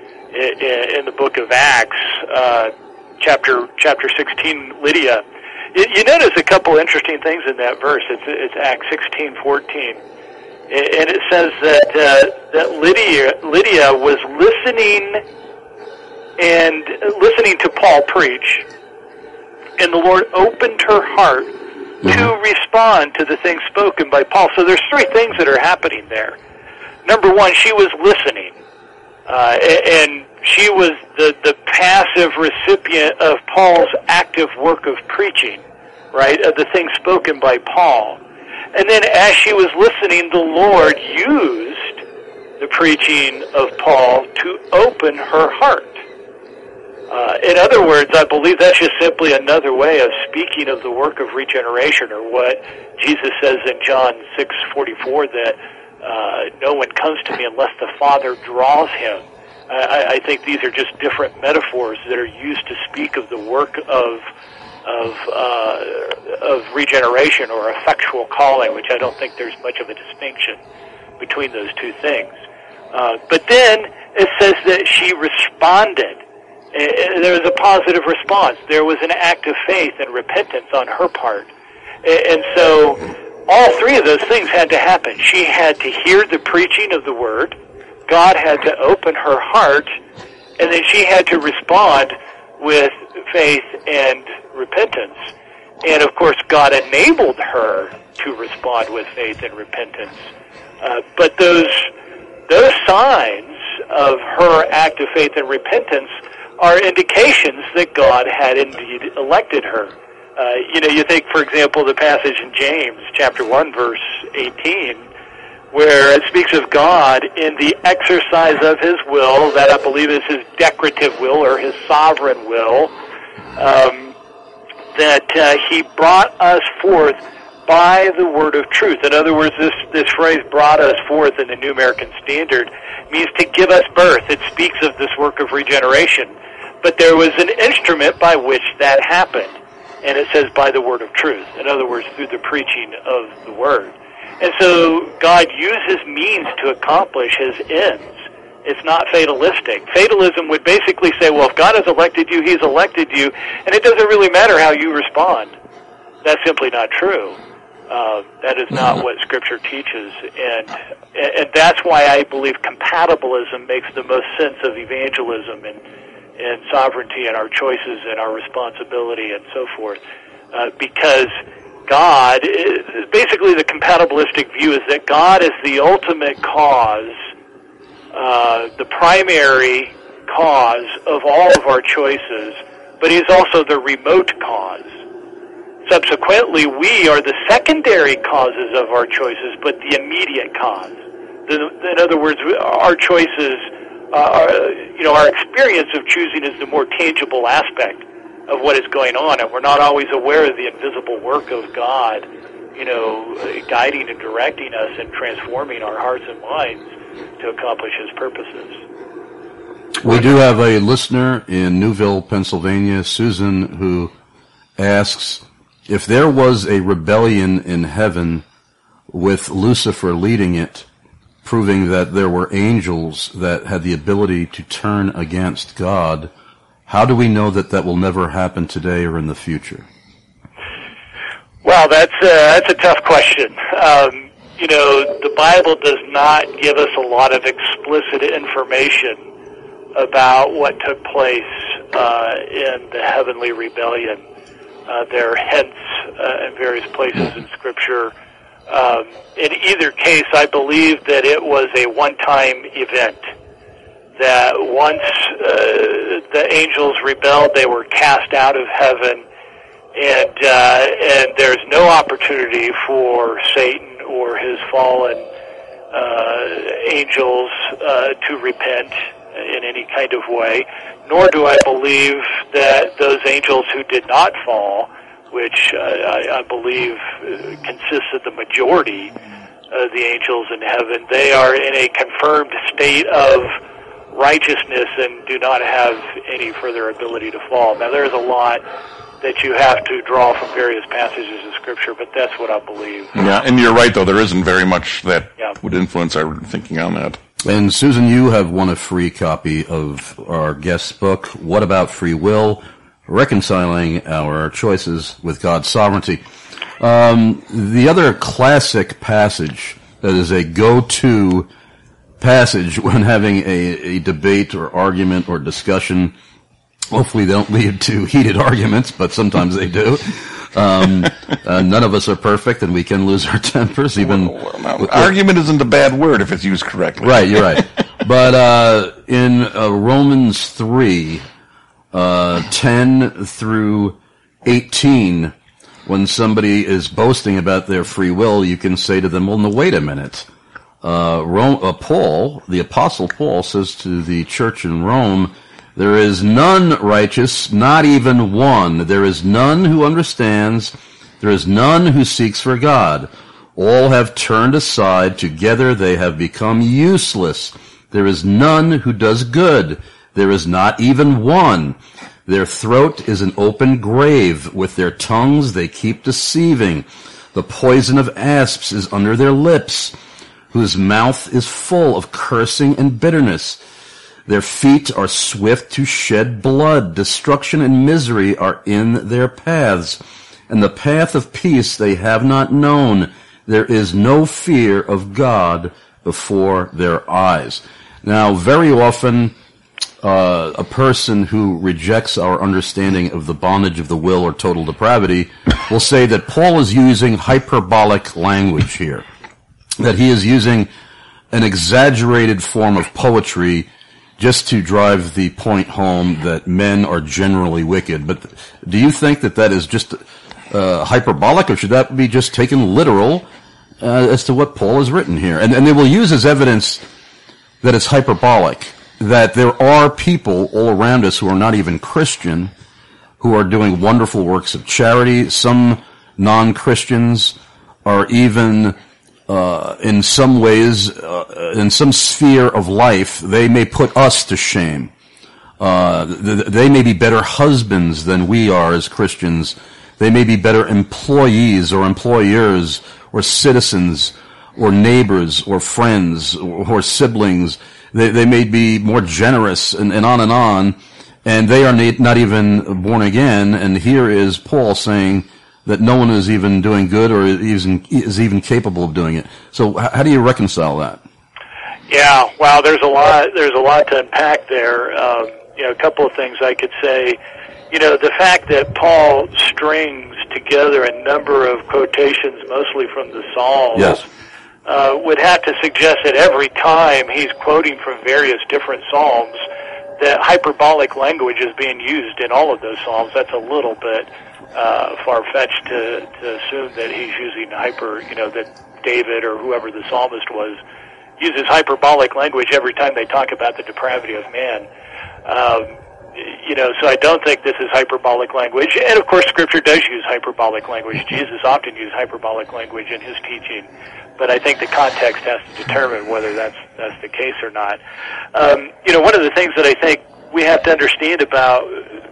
in, in the book of Acts. Uh, Chapter chapter sixteen, Lydia. You, you notice a couple interesting things in that verse. It's it's Acts sixteen fourteen, and it says that uh, that Lydia Lydia was listening and listening to Paul preach, and the Lord opened her heart mm-hmm. to respond to the things spoken by Paul. So there's three things that are happening there. Number one, she was listening, uh, and she was the, the passive recipient of Paul's active work of preaching, right, of the things spoken by Paul. And then as she was listening, the Lord used the preaching of Paul to open her heart. Uh, in other words, I believe that's just simply another way of speaking of the work of regeneration, or what Jesus says in John six forty-four, that uh, no one comes to me unless the Father draws him. I, I think these are just different metaphors that are used to speak of the work of of uh, of regeneration or effectual calling, which I don't think there's much of a distinction between those two things. Uh, but then it says that she responded. There was a positive response. There was an act of faith and repentance on her part. And so all three of those things had to happen. She had to hear the preaching of the Word. God had to open her heart, and then she had to respond with faith and repentance. And, of course, God enabled her to respond with faith and repentance. Uh, but those those signs of her act of faith and repentance are indications that God had indeed elected her. Uh, you know, you think, for example, the passage in James, chapter one, verse eighteen, where it speaks of God in the exercise of his will, that I believe is his decretive will or his sovereign will, um, that uh, he brought us forth by the word of truth. In other words, this, this phrase, brought us forth in the New American Standard, means to give us birth. It speaks of this work of regeneration. But there was an instrument by which that happened, and it says by the word of truth. In other words, through the preaching of the word. And so God uses means to accomplish his ends. It's not fatalistic. Fatalism would basically say, well, if God has elected you, he's elected you, and it doesn't really matter how you respond. That's simply not true. Uh, that is not what Scripture teaches, and and that's why I believe compatibilism makes the most sense of evangelism and, and sovereignty and our choices and our responsibility and so forth, uh, because God, basically the compatibilistic view is that God is the ultimate cause, uh, the primary cause of all of our choices, but he's also the remote cause. Subsequently, we are the secondary causes of our choices, but the immediate cause. In other words, our choices, uh, are, you know, our experience of choosing is the more tangible aspect of what is going on, and we're not always aware of the invisible work of God, you know, guiding and directing us and transforming our hearts and minds to accomplish his purposes. We do have a listener in Newville, Pennsylvania, Susan, who asks, if there was a rebellion in heaven with Lucifer leading it, proving that there were angels that had the ability to turn against God, how do we know that that will never happen today or in the future? Well, that's a, that's a tough question. Um, you know, the Bible does not give us a lot of explicit information about what took place uh, in the heavenly rebellion. Uh, there are hints uh, in various places in Scripture. Um, in either case, I believe that it was a one-time event, that once uh, the angels rebelled, they were cast out of heaven, and uh, and there's no opportunity for Satan or his fallen uh, angels uh, to repent in any kind of way, nor do I believe that those angels who did not fall, which uh, I, I believe consists of the majority of the angels in heaven, they are in a confirmed state of righteousness and do not have any further ability to fall. Now, there's a lot that you have to draw from various passages of Scripture, but that's what I believe. Yeah, and you're right, though. There isn't very much that yeah. would influence our thinking on that. And Susan, you have won a free copy of our guest book, What About Free Will? Reconciling Our Choices with God's Sovereignty. Um, the other classic passage that is a go-to passage when having a, a debate or argument or discussion, hopefully they don't lead to heated arguments, but sometimes they do. Um, uh, none of us are perfect, and we can lose our tempers. Even well, well, now, argument isn't a bad word if it's used correctly. Right, you're right. But uh, in uh, Romans three, uh, ten through eighteen, when somebody is boasting about their free will, you can say to them, "Well, no, wait a minute." Uh, Rome, uh, Paul, the Apostle Paul, says to the church in Rome, there is none righteous, not even one. There is none who understands. There is none who seeks for God. All have turned aside. Together they have become useless. There is none who does good. There is not even one. Their throat is an open grave. With their tongues they keep deceiving. The poison of asps is under their lips, whose mouth is full of cursing and bitterness. Their feet are swift to shed blood. Destruction and misery are in their paths. And the path of peace they have not known. There is no fear of God before their eyes. Now, very often, uh, a person who rejects our understanding of the bondage of the will or total depravity will say that Paul is using hyperbolic language here, that he is using an exaggerated form of poetry just to drive the point home that men are generally wicked. But do you think that that is just uh, hyperbolic, or should that be just taken literal uh, as to what Paul has written here? And, and they will use as evidence that it's hyperbolic, that there are people all around us who are not even Christian, who are doing wonderful works of charity. Some non-Christians are even, uh, in some ways, uh, in some sphere of life, they may put us to shame. Uh, th- they may be better husbands than we are as Christians. They may be better employees or employers or citizens or neighbors or friends or, or siblings. They, they may be more generous and, and on and on, and they are not even born again. And here is Paul saying that no one is even doing good or is, is even capable of doing it. So how do you reconcile that? Yeah, wow, there's a lot, there's a lot to unpack there. Um, you know, a couple of things I could say. You know, the fact that Paul strings together a number of quotations, mostly from the Psalms, yes. uh, would have to suggest that every time he's quoting from various different Psalms, that hyperbolic language is being used in all of those Psalms. That's a little bit uh, far-fetched to, to assume that he's using hyper, you know, that David or whoever the psalmist was uses hyperbolic language every time they talk about the depravity of man. Um, you know, so I don't think this is hyperbolic language. And, of course, Scripture does use hyperbolic language. Jesus often used hyperbolic language in his teaching. But I think the context has to determine whether that's that's the case or not. Um, you know, one of the things that I think we have to understand about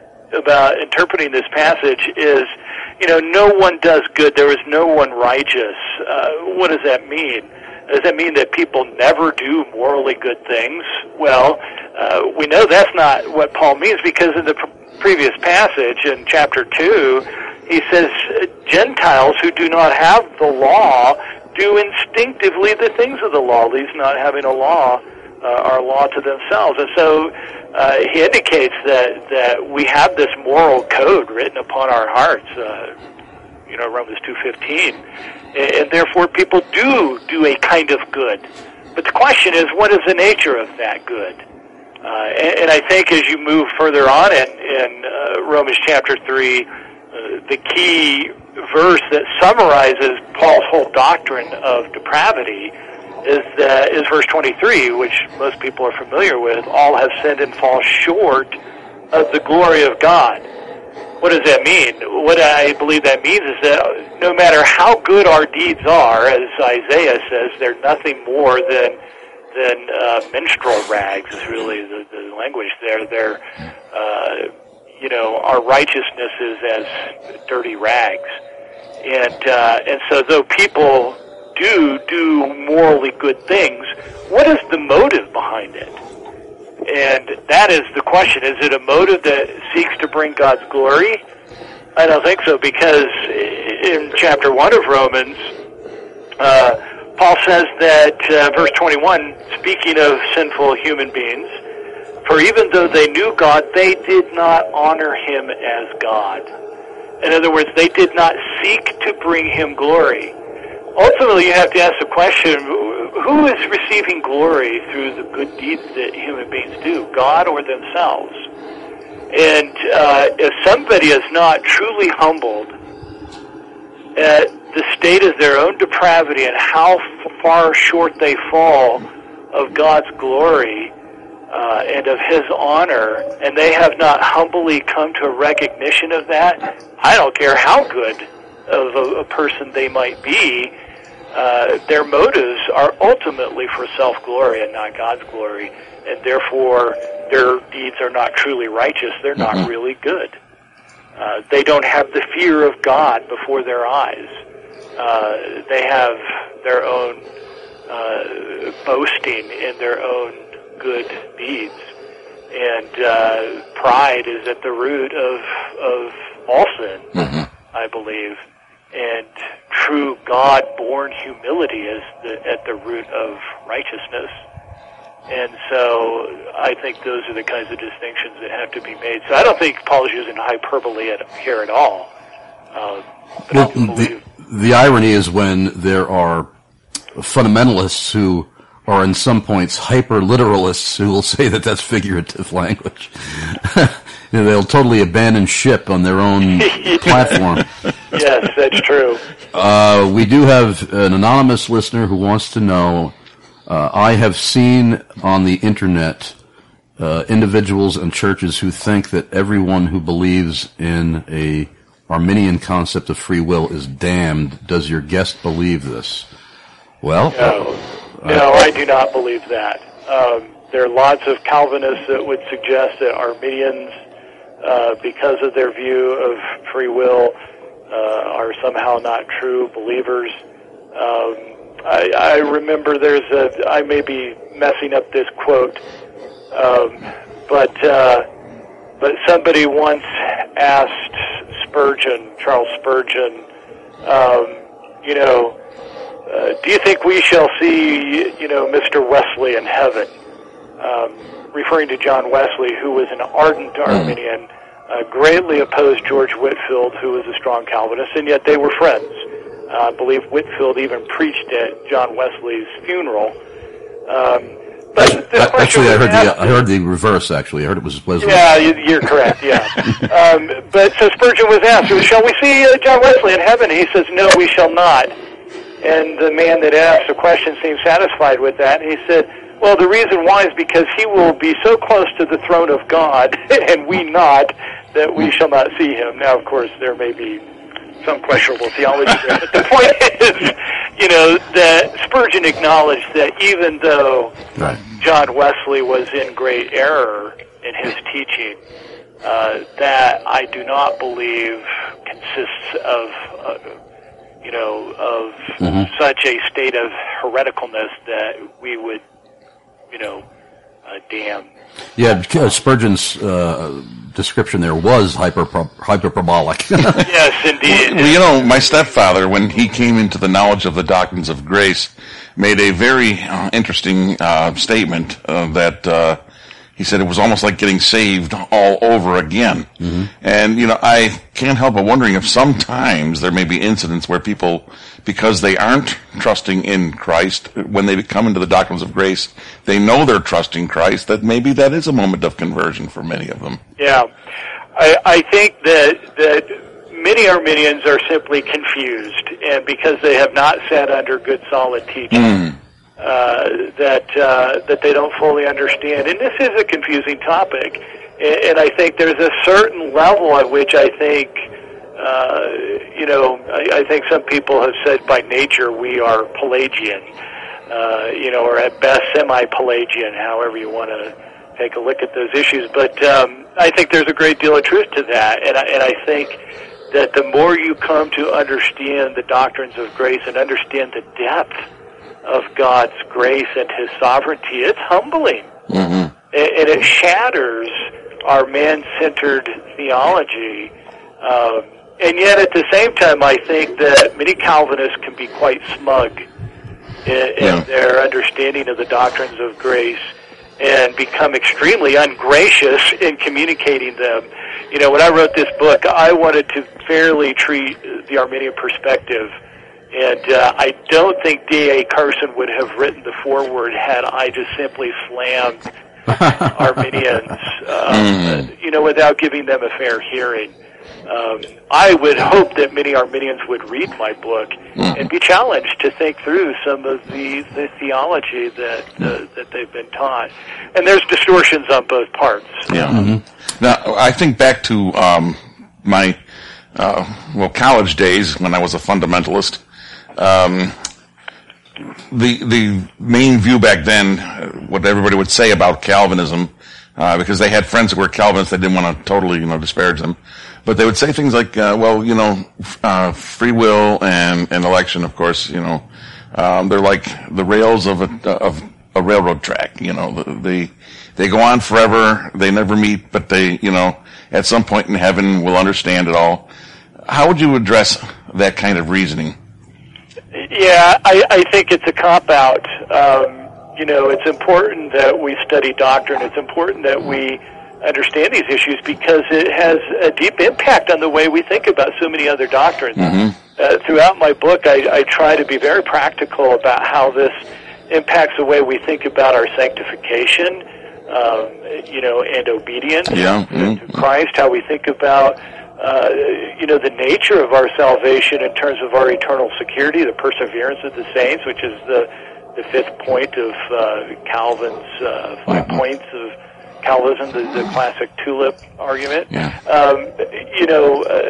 about interpreting this passage is, you know, no one does good. There is no one righteous. Uh, what does that mean? Does that mean that people never do morally good things? Well, uh, we know that's not what Paul means, because in the pr- previous passage in chapter two, he says, Gentiles who do not have the law do instinctively the things of the law, these not having a law uh, are law to themselves. And so uh, he indicates that, that we have this moral code written upon our hearts, uh, you know, Romans two fifteen, and, and therefore people do do a kind of good. But the question is, what is the nature of that good? Uh, and, and I think as you move further on in, in uh, Romans chapter three, uh, the key verse that summarizes Paul's whole doctrine of depravity is uh, is verse twenty-three, which most people are familiar with. All have sinned and fall short of the glory of God. What does that mean? What I believe that means is that no matter how good our deeds are, as Isaiah says, they're nothing more than than uh, minstrel rags, is really the, the language there. They're, uh, you know, our righteousness is as dirty rags. And uh, and so though people do do morally good things, what is the motive behind it? And that is the question. Is it a motive that seeks to bring God's glory? I don't think so, because in chapter one of Romans, uh, Paul says that, uh, verse twenty-one, speaking of sinful human beings, for even though they knew God, they did not honor him as God. In other words, they did not seek to bring him glory. Ultimately, you have to ask the question, who is receiving glory through the good deeds that human beings do, God or themselves? And uh, if somebody is not truly humbled at the state of their own depravity and how far short they fall of God's glory uh, and of his honor, and they have not humbly come to a recognition of that, I don't care how good of a, a person they might be, uh, their motives are ultimately for self-glory and not God's glory, and therefore their deeds are not truly righteous. They're not mm-hmm. really good. Uh, they don't have the fear of God before their eyes. Uh, they have their own uh, boasting in their own good deeds. And uh, pride is at the root of, of all sin, mm-hmm. I believe. And true God-born humility is the, at the root of righteousness. And so I think those are the kinds of distinctions that have to be made. So I don't think Paul is using hyperbole at, here at all. Uh, but well, I believe the, the irony is when there are fundamentalists who are in some points hyper-literalists who will say that that's figurative language. You know, they'll totally abandon ship on their own yeah. platform. Yes, that's true. Uh, we do have an anonymous listener who wants to know, uh, I have seen on the internet uh, individuals and churches who think that everyone who believes in a Arminian concept of free will is damned. Does your guest believe this? Well, no, no, I do not believe that. Um, there are lots of Calvinists that would suggest that Arminians, uh, because of their view of free will, uh, are somehow not true believers. Um, I, I remember there's a, I may be messing up this quote, um, but uh, but somebody once asked Spurgeon, Charles Spurgeon, um, you know, uh, do you think we shall see, you know, Mister Wesley in heaven? Um, referring to John Wesley, who was an ardent Arminian, uh, greatly opposed George Whitefield, who was a strong Calvinist, and yet they were friends. Uh, I believe Whitefield even preached at John Wesley's funeral. Um, but this actually, I heard the I heard the reverse. Actually, I heard it was Wesley. Yeah, you're correct. Yeah, um, but so Spurgeon was asked, "Shall we see uh, John Wesley in heaven?" He says, "No, we shall not." And the man that asked the question seemed satisfied with that. And he said, "Well, the reason why is because he will be so close to the throne of God, and we not, that we shall not see him." Now, of course, there may be some questionable theology there, but the point is, you know, that Spurgeon acknowledged that even though right. John Wesley was in great error in his teaching, uh, that I do not believe consists of, uh, you know, of mm-hmm. such a state of hereticalness that we would, you know, uh, damn. Yeah, Spurgeon's uh, description there was hyper hyperbolic. Yes, indeed. Well, you know, my stepfather, when he came into the knowledge of the doctrines of grace, made a very uh, interesting uh, statement uh, that uh, he said it was almost like getting saved all over again. Mm-hmm. And, you know, I can't help but wondering if sometimes there may be incidents where people, because they aren't trusting in Christ, when they come into the doctrines of grace, they know they're trusting Christ, that maybe that is a moment of conversion for many of them. Yeah. I, I think that, that many Arminians are simply confused, and because they have not sat under good solid teaching, Mm. uh, that, uh, that they don't fully understand. And this is a confusing topic, and, and I think there's a certain level at which I think Uh, you know, I, I think some people have said by nature we are Pelagian, uh, you know, or at best semi-Pelagian, however you want to take a look at those issues. But um, I think there's a great deal of truth to that, and I, and I think that the more you come to understand the doctrines of grace and understand the depth of God's grace and His sovereignty, it's humbling, Mm-hmm. and, and it shatters our man-centered theology. Um, And yet, at the same time, I think that many Calvinists can be quite smug in, in Yeah. their understanding of the doctrines of grace and become extremely ungracious in communicating them. You know, when I wrote this book, I wanted to fairly treat the Arminian perspective, and uh, I don't think D A Carson would have written the foreword had I just simply slammed Arminians, uh, Mm. you know, without giving them a fair hearing. Um, I would hope that many Arminians would read my book and be challenged to think through some of the, the theology that uh, that they've been taught. And there's distortions on both parts. Yeah. Mm-hmm. Now, I think back to um, my, uh, well, college days when I was a fundamentalist. Um, the the main view back then, uh, what everybody would say about Calvinism, uh, because they had friends who were Calvinists, they didn't want to totally, you know, disparage them. But they would say things like, uh, well, you know, uh, free will and, and election, of course, you know, um, they're like the rails of a, of a railroad track, you know, they, they go on forever, they never meet, but they, you know, at some point in heaven will understand it all. How would you address that kind of reasoning? Yeah, I, I think it's a cop-out. Um, you know, it's important that we study doctrine. It's important that we understand these issues because it has a deep impact on the way we think about so many other doctrines. Mm-hmm. Uh, throughout my book, I, I try to be very practical about how this impacts the way we think about our sanctification, um, you know, and obedience yeah. to, mm-hmm. to Christ, how we think about, uh, you know, the nature of our salvation in terms of our eternal security, the perseverance of the saints, which is the, the fifth point of uh, Calvin's uh, five mm-hmm. points of Calvinism, the, the classic tulip argument. Yeah. Um, you know, uh,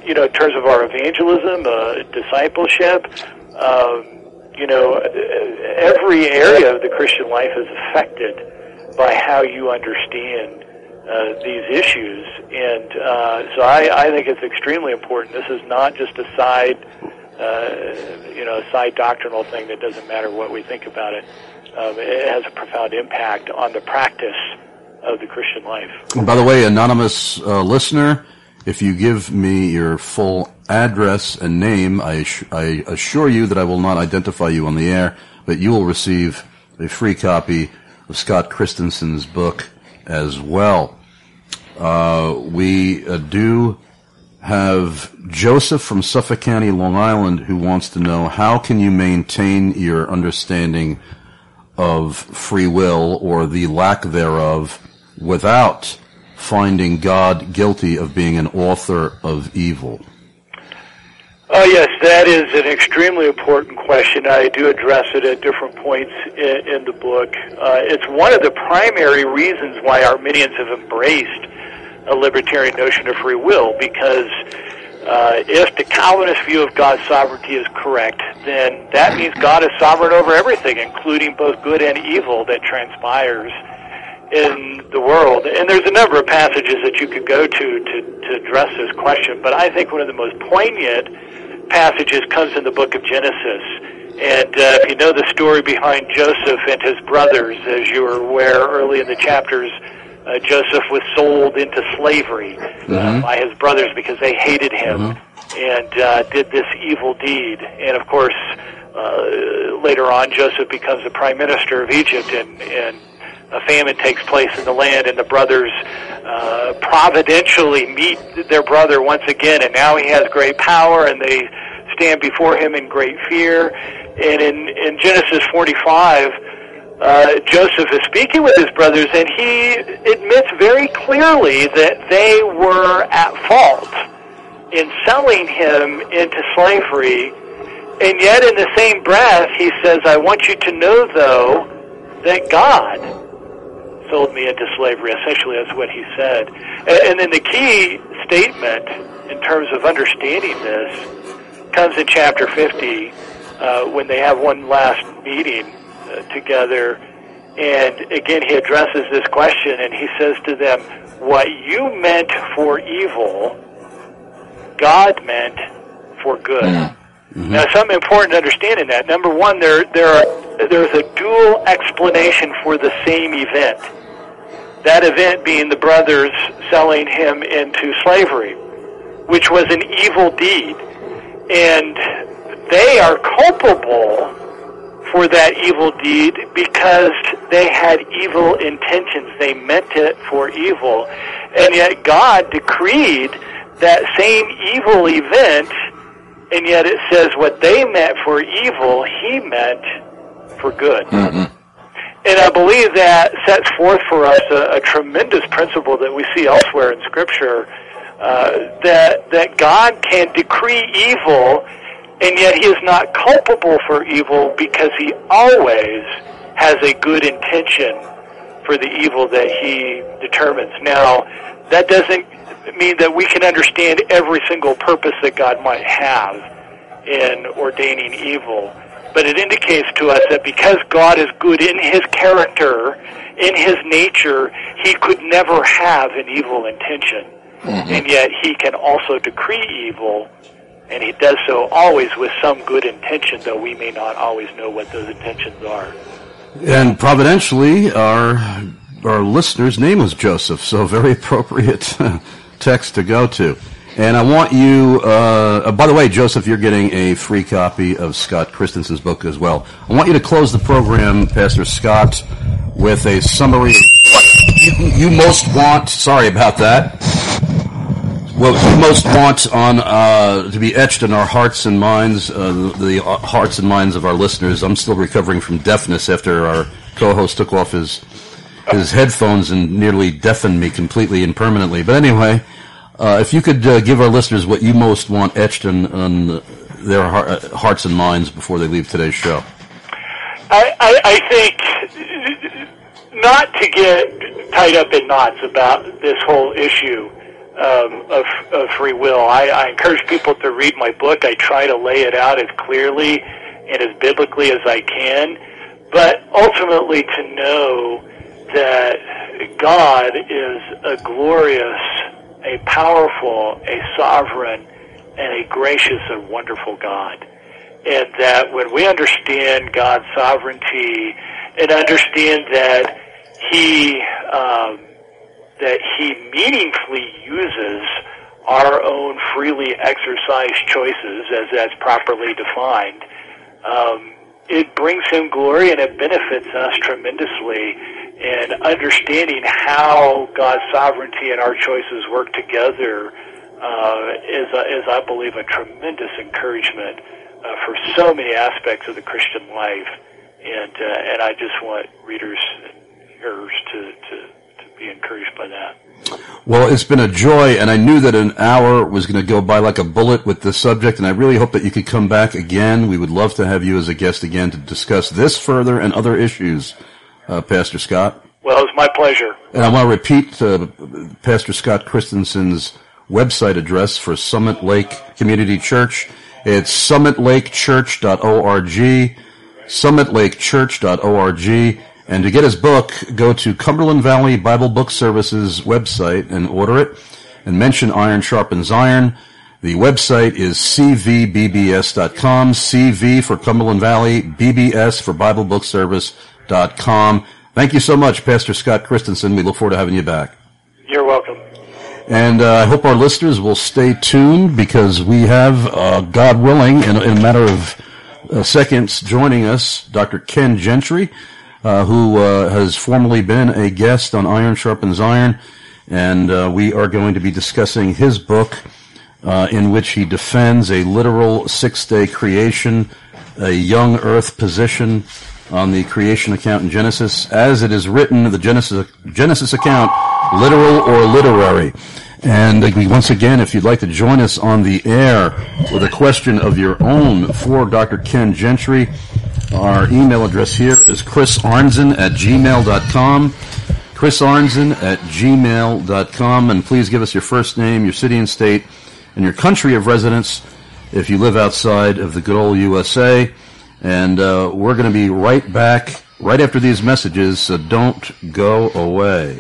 you know, in terms of our evangelism, uh, discipleship, um, you know, every area of the Christian life is affected by how you understand uh, these issues. And uh, so I, I think it's extremely important. This is not just a side, uh, you know, a side doctrinal thing that doesn't matter what we think about it. Um, it has a profound impact on the practice of the Christian life. And by the way, anonymous uh, listener, if you give me your full address and name, I, I assure you that I will not identify you on the air, but you will receive a free copy of Scott Christensen's book as well. Uh, we uh, do have Joseph from Suffolk County, Long Island, who wants to know, how can you maintain your understanding of free will, or the lack thereof, without finding God guilty of being an author of evil? Oh, yes, that is an extremely important question. I do address it at different points in, in the book. Uh, it's one of the primary reasons why Arminians have embraced a libertarian notion of free will, because uh, if the Calvinist view of God's sovereignty is correct, then that means God is sovereign over everything, including both good and evil that transpires in the world. And there's a number of passages that you could go to, to to address this question, but I think one of the most poignant passages comes in the book of Genesis. And uh, if you know the story behind Joseph and his brothers, as you are aware, early in the chapters, uh, Joseph was sold into slavery mm-hmm. uh, by his brothers because they hated him mm-hmm. and uh, did this evil deed. And of course, uh, later on, Joseph becomes the prime minister of Egypt, and, and a famine takes place in the land, and the brothers uh, providentially meet their brother once again, and now he has great power, and they stand before him in great fear. And in, in Genesis forty-five, uh, Joseph is speaking with his brothers, and he admits very clearly that they were at fault in selling him into slavery, and yet in the same breath he says, I want you to know, though, that God sold me into slavery. Essentially, that's what he said. And then the key statement in terms of understanding this comes in chapter fifty, uh, when they have one last meeting uh, together. And again, he addresses this question, and he says to them, what you meant for evil, God meant for good. Mm-hmm. Now, something important to understand in that. Number one, there there are, there's a dual explanation for the same event. That event being the brothers selling him into slavery, which was an evil deed. And they are culpable for that evil deed because they had evil intentions. They meant it for evil. And yet God decreed that same evil event, and yet it says what they meant for evil, he meant for good. Mm-hmm. And I believe that sets forth for us a, a tremendous principle that we see elsewhere in Scripture, uh, that that God can decree evil, and yet he is not culpable for evil because he always has a good intention for the evil that he determines. Now, that doesn't mean that we can understand every single purpose that God might have in ordaining evil, but it indicates to us that because God is good in his character, in his nature, he could never have an evil intention. Mm-hmm. And yet he can also decree evil, and he does so always with some good intention, though we may not always know what those intentions are. And providentially, our our listener's name was Joseph, so very appropriate text to go to. And I want you, uh, by the way, Joseph, you're getting a free copy of Scott Christensen's book as well. I want you to close the program, Pastor Scott, with a summary of what you, you most want, sorry about that, what you most want on uh, to be etched in our hearts and minds, uh, the, the hearts and minds of our listeners. I'm still recovering from deafness after our co-host took off his his headphones and nearly deafened me completely and permanently. But anyway, Uh, if you could uh, give our listeners what you most want etched in, on their heart, uh, hearts and minds before they leave today's show. I, I, I think not to get tied up in knots about this whole issue, um, of, of free will. I, I encourage people to read my book. I try to lay it out as clearly and as biblically as I can, but ultimately to know that God is a glorious, a powerful, a sovereign, and a gracious and wonderful God. And that when we understand God's sovereignty and understand that He um, that He meaningfully uses our own freely exercised choices as that's properly defined, um, it brings Him glory and it benefits us tremendously. And understanding how God's sovereignty and our choices work together uh, is, a, is, I believe, a tremendous encouragement uh, for so many aspects of the Christian life. And uh, and I just want readers and hearers to, to, to be encouraged by that. Well, it's been a joy, and I knew that an hour was going to go by like a bullet with this subject, and I really hope that you could come back again. We would love to have you as a guest again to discuss this further and other issues, uh, Pastor Scott. Well, it's my pleasure. And I want to repeat uh, Pastor Scott Christensen's website address for Summit Lake Community Church. It's summit lake church dot org, summit lake church dot org. And to get his book, go to Cumberland Valley Bible Book Services website and order it, and mention Iron Sharpens Iron. The website is c v b b s dot com, C V for Cumberland Valley, B B S for Bible Book Service dot com. Thank you so much, Pastor Scott Christensen. We look forward to having you back. You're welcome. And uh, I hope our listeners will stay tuned, because we have, uh, God willing, in, in a matter of uh, seconds, joining us, Doctor Ken Gentry, uh, who uh, has formerly been a guest on Iron Sharpens Iron, and uh, we are going to be discussing his book, uh, in which he defends a literal six-day creation, a young earth position on the creation account in Genesis, as it is written, the Genesis Genesis account, literal or literary. And uh, once again, if you'd like to join us on the air with a question of your own for Doctor Ken Gentry, our email address here is chris arnzen at gmail dot com, chris arnzen at gmail dot com, and please give us your first name, your city and state, and your country of residence if you live outside of the good old U S A. And uh, we're going to be right back right after these messages, so don't go away.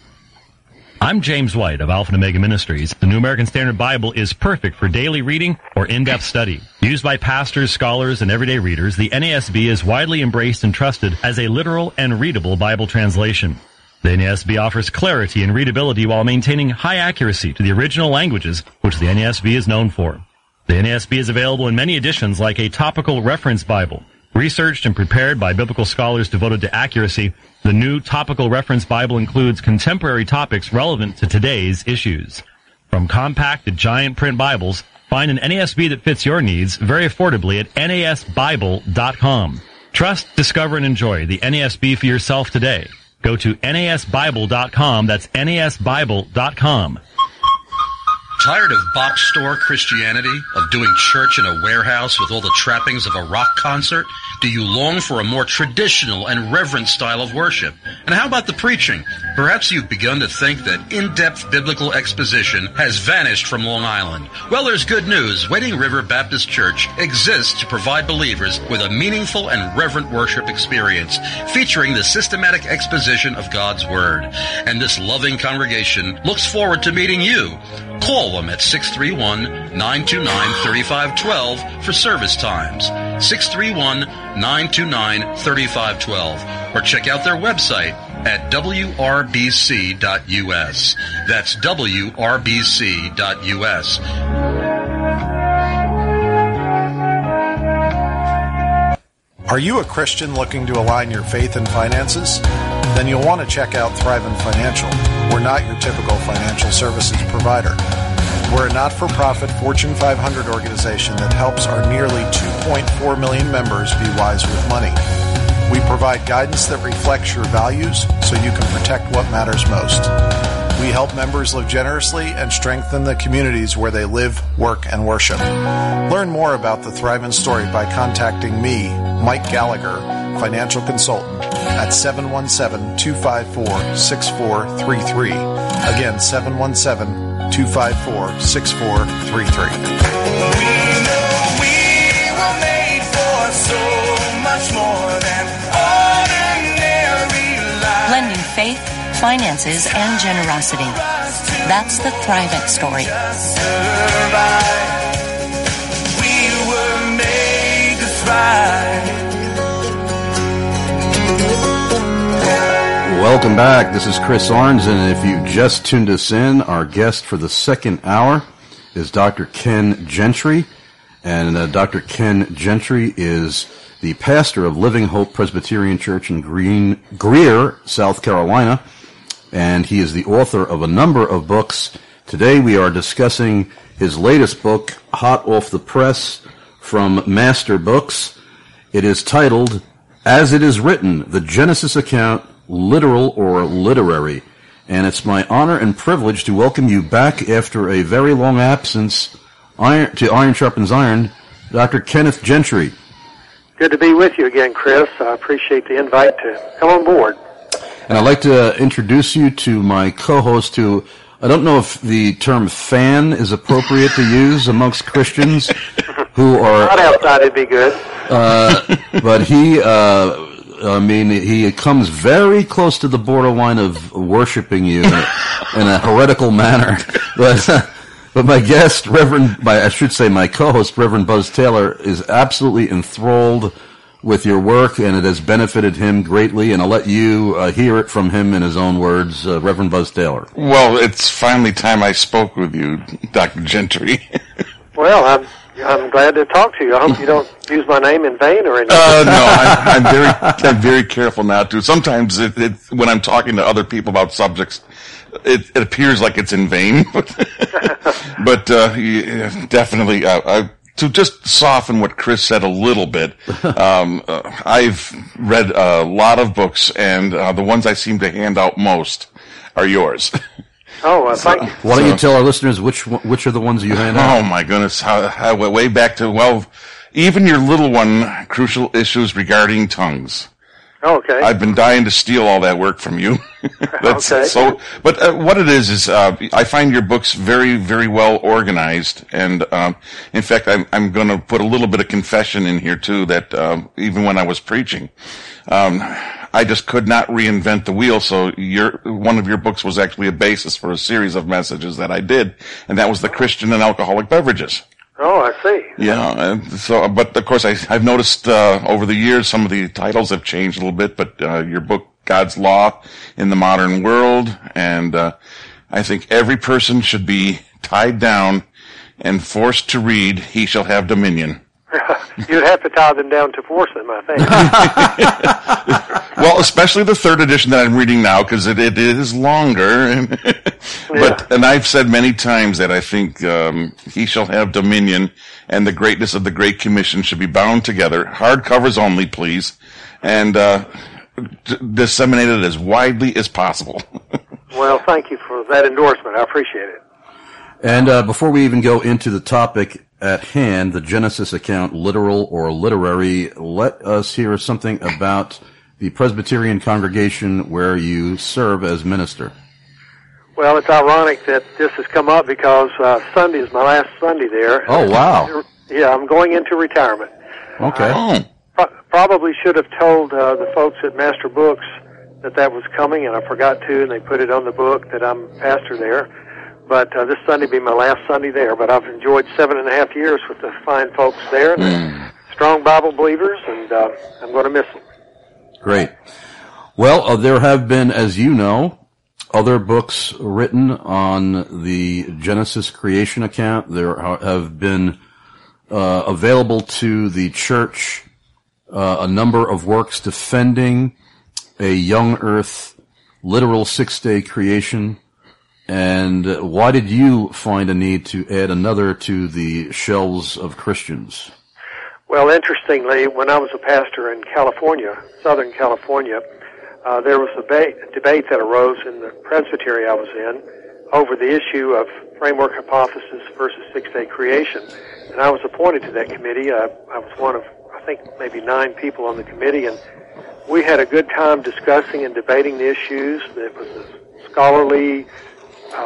I'm James White of Alpha and Omega Ministries. The New American Standard Bible is perfect for daily reading or in-depth study. Used by pastors, scholars, and everyday readers, the N A S B is widely embraced and trusted as a literal and readable Bible translation. The N A S B offers clarity and readability while maintaining high accuracy to the original languages, which the N A S B is known for. The N A S B is available in many editions, like a topical reference Bible. Researched and prepared by biblical scholars devoted to accuracy, the new topical reference Bible includes contemporary topics relevant to today's issues. From compact to giant print Bibles, find an N A S B that fits your needs very affordably at N A S Bible dot com. Trust, discover, and enjoy the N A S B for yourself today. Go to N A S Bible dot com. That's N A S Bible dot com. Tired of box store Christianity, of doing church in a warehouse with all the trappings of a rock concert? Do you long for a more traditional and reverent style of worship? And how about the preaching? Perhaps you've begun to think that in-depth biblical exposition has vanished from Long Island. Well, there's good news. Wading River Baptist Church exists to provide believers with a meaningful and reverent worship experience, featuring the systematic exposition of God's Word. And this loving congregation looks forward to meeting you. Call them at six three one, nine two nine, three five one two for service times. six three one, nine two nine, three five one two. Or check out their website at w r b c dot u s. That's w r b c dot u s. Are you a Christian looking to align your faith and finances? Then you'll want to check out Thrivent Financial. We're not your typical financial services provider. We're a not-for-profit Fortune five hundred organization that helps our nearly two point four million members be wise with money. We provide guidance that reflects your values so you can protect what matters most. We help members live generously and strengthen the communities where they live, work, and worship. Learn more about the Thrivent story by contacting me, Mike Gallagher, financial consultant, at seven one seven, two five four, six four three three. Again, seven one seven, two five four, six four three three. We know we were made for so much more than ordinary life. Blending faith, finances, and generosity. That's the Thrivex story. Survive. We were made to thrive. Welcome back. This is Chris Arns, and if you just tuned us in, our guest for the second hour is Doctor Ken Gentry. And uh, Doctor Ken Gentry is the pastor of Living Hope Presbyterian Church in Green, Greer, South Carolina. And he is the author of a number of books. Today we are discussing his latest book, hot off the press from Master Books. It is titled, As It Is Written, The Genesis Account, Literal or Literary. And it's my honor and privilege to welcome you back after a very long absence iron, to Iron Sharpens Iron, Doctor Kenneth Gentry. Good to be with you again, Chris. I appreciate the invite to come on board. And I'd like to introduce you to my co-host who, I don't know if the term fan is appropriate to use amongst Christians who are... Not outside, it'd be good. Uh, but he... Uh, I mean, he comes very close to the borderline of worshiping you in a, in a heretical manner. But, uh, but my guest, Reverend, my, I should say my co-host, Reverend Buzz Taylor, is absolutely enthralled with your work, and it has benefited him greatly. And I'll let you uh, hear it from him in his own words, uh, Reverend Buzz Taylor. Well, it's finally time I spoke with you, Doctor Gentry. Well, I'm I'm glad to talk to you. I hope you don't use my name in vain or anything. Uh, no, I'm, I'm very, I'm very careful not to. Sometimes it, it, when I'm talking to other people about subjects, it, it appears like it's in vain. But uh, yeah, definitely, uh, I, to just soften what Chris said a little bit, um, uh, I've read a lot of books, and uh, the ones I seem to hand out most are yours. Oh, uh, thank you. Why don't you tell our listeners which which are the ones you hand out? Oh my goodness! How, how, way back to well, even your little one, Crucial Issues Regarding Tongues. Okay. I've been dying to steal all that work from you. That's okay. So, but uh, what it is is, uh, I find your books very, very well organized, and um, in fact, I'm I'm going to put a little bit of confession in here too. That uh, even when I was preaching, um, I just could not reinvent the wheel. So your one of your books was actually a basis for a series of messages that I did, and that was the Christian and Alcoholic Beverages. Oh, I see. Yeah. And so, but of course, I, I've noticed uh, over the years some of the titles have changed a little bit. But uh, your book, God's Law in the Modern World, and uh, I think every person should be tied down and forced to read "He Shall Have Dominion." You'd have to tie them down to force them, I think. Well, especially the third edition that I'm reading now, because it, it is longer. But yeah. And I've said many times that I think um, He Shall Have Dominion and the greatness of the Great Commission should be bound together, hardcovers only, please, and uh, d- disseminated as widely as possible. Well, thank you for that endorsement. I appreciate it. And uh, before we even go into the topic at hand, the Genesis account, literal or literary, let us hear something about the Presbyterian congregation where you serve as minister. Well, it's ironic that this has come up because uh, Sunday is my last Sunday there. Oh, wow. Yeah, I'm going into retirement. Okay. Uh, pro- probably should have told uh, the folks at Master Books that that was coming, and I forgot to, and they put it on the book that I'm pastor there. But uh, this Sunday will be my last Sunday there. But I've enjoyed seven and a half years with the fine folks there, and mm. strong Bible believers, and uh, I'm going to miss them. Great. Well, uh, there have been, as you know, other books written on the Genesis creation account. There have been uh, available to the church uh, a number of works defending a young earth, literal six-day creation. And why did you find a need to add another to the shelves of Christians? Well, interestingly, when I was a pastor in California, Southern California, uh, there was a ba- debate that arose in the presbytery I was in over the issue of framework hypothesis versus six-day creation. And I was appointed to that committee. Uh, I was one of, I think, maybe nine people on the committee, and we had a good time discussing and debating the issues. It was a scholarly Uh,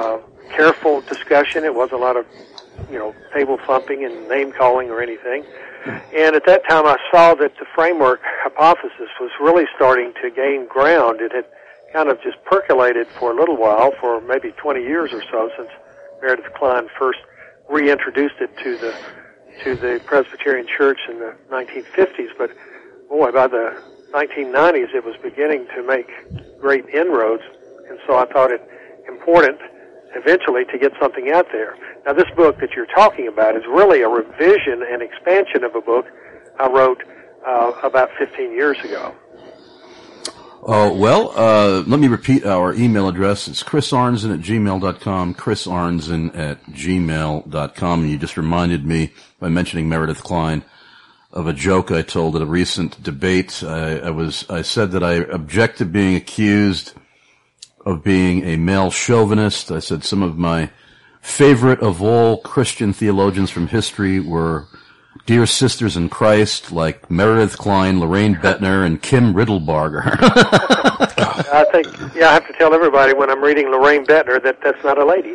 careful discussion. It wasn't a lot of, you know, table thumping and name calling or anything. And at that time, I saw that the framework hypothesis was really starting to gain ground. It had kind of just percolated for a little while, for maybe twenty years or so, since Meredith Kline first reintroduced it to the to the Presbyterian Church in the nineteen fifties. But boy, by the nineteen nineties, it was beginning to make great inroads, and so I thought it important eventually to get something out there. Now, this book that you're talking about is really a revision and expansion of a book I wrote uh, about fifteen years ago. Oh, well, uh, let me repeat our email address. It's chris arnzen at gmail dot com, chris arnzen at gmail dot com. And you just reminded me, by mentioning Meredith Kline, of a joke I told at a recent debate. I, I was, I said that I object to being accused of being a male chauvinist. I said some of my favorite of all Christian theologians from history were dear sisters in Christ like Meredith Kline, Lorraine Bettner, and Kim Riddlebarger. I think, yeah, I have to tell everybody when I'm reading Lorraine Bettner that that's not a lady.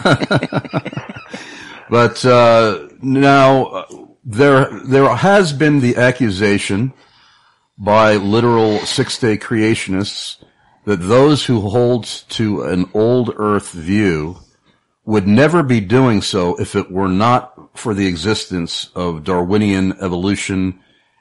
But uh, now there there has been the accusation by literal six-day creationists that those who hold to an old earth view would never be doing so if it were not for the existence of Darwinian evolution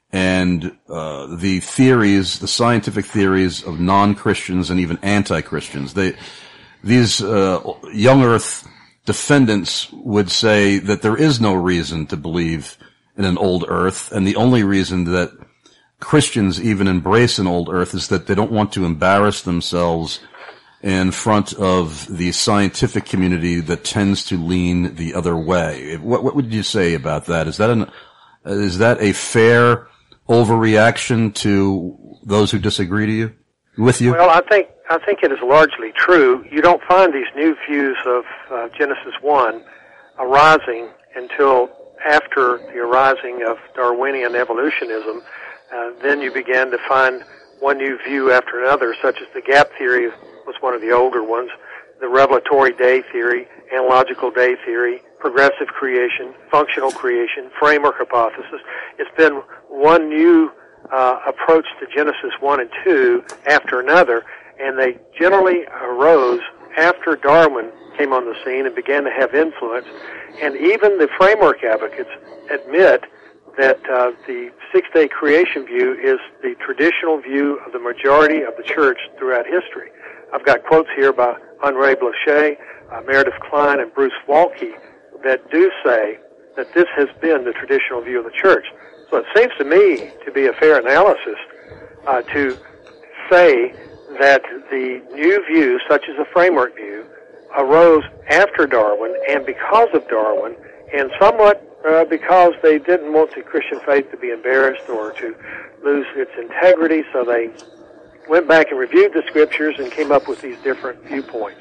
and uh, the theories, the scientific theories of non-Christians and even anti-Christians. They, these uh, young earth defendants would say that there is no reason to believe in an old earth, and the only reason that Christians even embrace an old earth is that they don't want to embarrass themselves in front of the scientific community that tends to lean the other way. What, what would you say about that? Is that an, is that a fair overreaction to those who disagree to you, with you? Well, I think, I think it is largely true. You don't find these new views of uh, Genesis one arising until after the arising of Darwinian evolutionism. Uh, then you began to find one new view after another, such as the gap theory was one of the older ones, the revelatory day theory, analogical day theory, progressive creation, functional creation, framework hypothesis. It's been one new uh, approach to Genesis one and two after another, and they generally arose after Darwin came on the scene and began to have influence. And even the framework advocates admit that uh, the six-day creation view is the traditional view of the majority of the church throughout history. I've got quotes here by Henri Blocher, uh, Meredith Kline, and Bruce Waltke that do say that this has been the traditional view of the church. So it seems to me to be a fair analysis uh, to say that the new views, such as the framework view, arose after Darwin and because of Darwin, and somewhat Uh, because they didn't want the Christian faith to be embarrassed or to lose its integrity, so they went back and reviewed the scriptures and came up with these different viewpoints.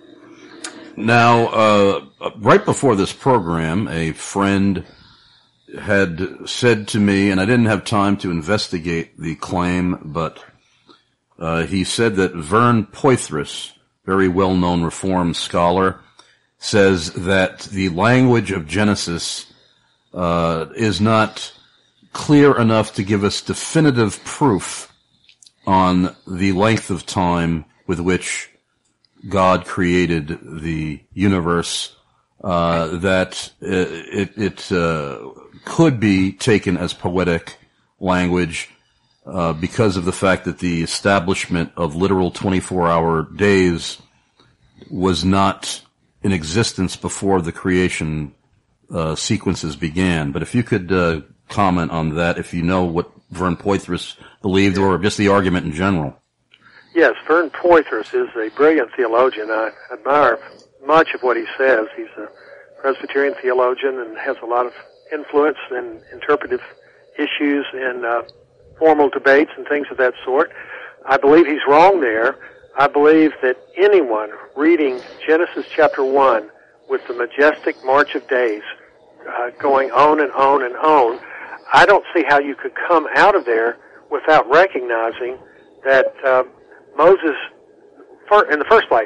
Now, uh, right before this program, a friend had said to me, and I didn't have time to investigate the claim, but uh, he said that Vern Poythress, very well-known Reformed scholar, says that the language of Genesis Uh, is not clear enough to give us definitive proof on the length of time with which God created the universe, uh, that it, it uh, could be taken as poetic language uh, because of the fact that the establishment of literal twenty-four hour days was not in existence before the creation Uh, sequences began. But if you could uh, comment on that, if you know what Vern Poythress believed, or just the argument in general. Yes, Vern Poythress is a brilliant theologian. I admire much of what he says. He's a Presbyterian theologian and has a lot of influence in interpretive issues and uh, formal debates and things of that sort. I believe he's wrong there. I believe that anyone reading Genesis chapter one with the majestic march of days, uh, going on and on and on, I don't see how you could come out of there without recognizing that uh, Moses, in the first place,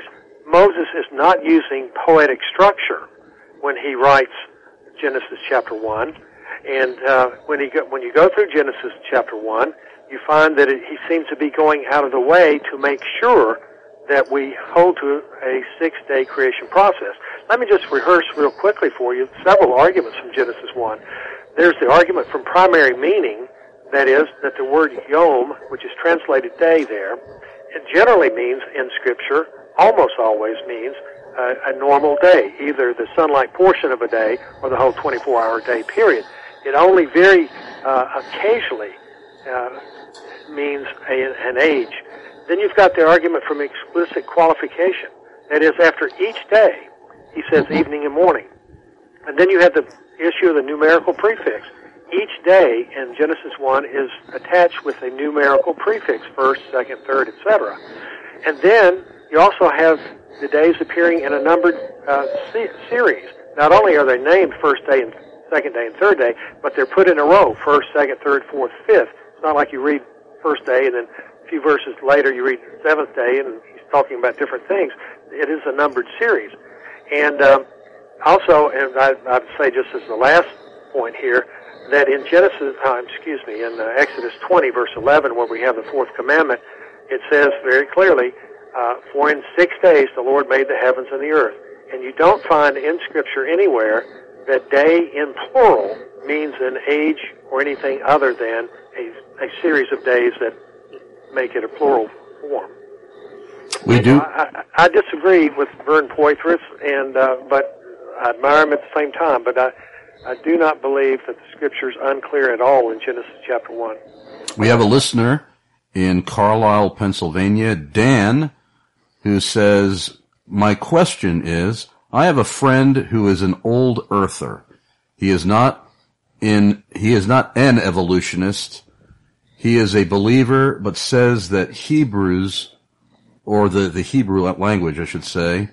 Moses is not using poetic structure when he writes Genesis chapter one. And uh, when, he go, when you go through Genesis chapter one, you find that it, he seems to be going out of the way to make sure that we hold to a six-day creation process. Let me just rehearse real quickly for you several arguments from Genesis one. There's the argument from primary meaning, that is, that the word yom, which is translated day there, it generally means in Scripture, almost always means uh, a normal day, either the sunlight portion of a day or the whole twenty-four hour day period. It only very uh, occasionally uh, means a, an age. Then you've got the argument from explicit qualification. That is, after each day, he says evening and morning. And then you have the issue of the numerical prefix. Each day in Genesis one is attached with a numerical prefix, first, second, third, et cetera. And then you also have the days appearing in a numbered uh, se- series. Not only are they named first day and second day and third day, but they're put in a row, first, second, third, fourth, fifth. It's not like you read first day and then a few verses later you read seventh day and he's talking about different things. It is a numbered series. And um, also, and I, I'd say just as the last point here, that in Genesis, uh, excuse me, in uh, Exodus twenty, verse eleven, where we have the fourth commandment, it says very clearly, uh, for in six days the Lord made the heavens and the earth. And you don't find in Scripture anywhere that day in plural means an age or anything other than a, a series of days that make it a plural form. We do. I, I, I disagree with Vern Poitras, and uh, but I admire him at the same time. But I, I do not believe that the Scripture is unclear at all in Genesis chapter one. We have a listener in Carlisle, Pennsylvania, Dan, who says, "My question is, I have a friend who is an old earther. He is not in. He is not an evolutionist. He is a believer, but says that Hebrews." or the, the Hebrew language, I should say,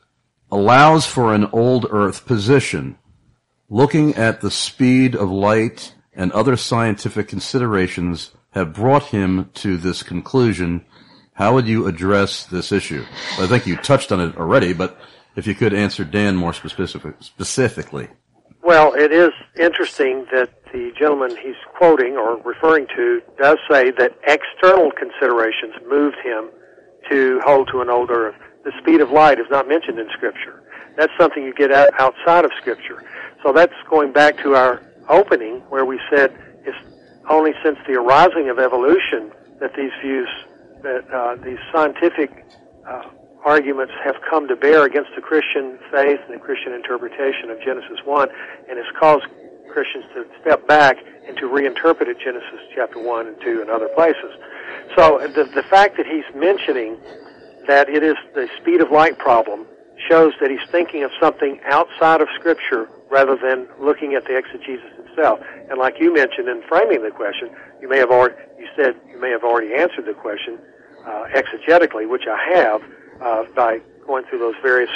allows for an old earth position. Looking at the speed of light and other scientific considerations have brought him to this conclusion. How would you address this issue? I think you touched on it already, but if you could answer Dan more specific, specifically. Well, it is interesting that the gentleman he's quoting or referring to does say that external considerations moved him to hold to an old earth. The speed of light is not mentioned in Scripture. That's something you get out, outside of Scripture. So that's going back to our opening where we said it's only since the arising of evolution that these views, that uh, these scientific uh, arguments have come to bear against the Christian faith and the Christian interpretation of Genesis one, and has caused Christians to step back and to reinterpret it, Genesis chapter one and two and other places. So the, the fact that he's mentioning that it is the speed of light problem shows that he's thinking of something outside of Scripture rather than looking at the exegesis itself. And like you mentioned in framing the question, you may have already, you said you may have already answered the question uh, exegetically, which I have, uh, by going through those various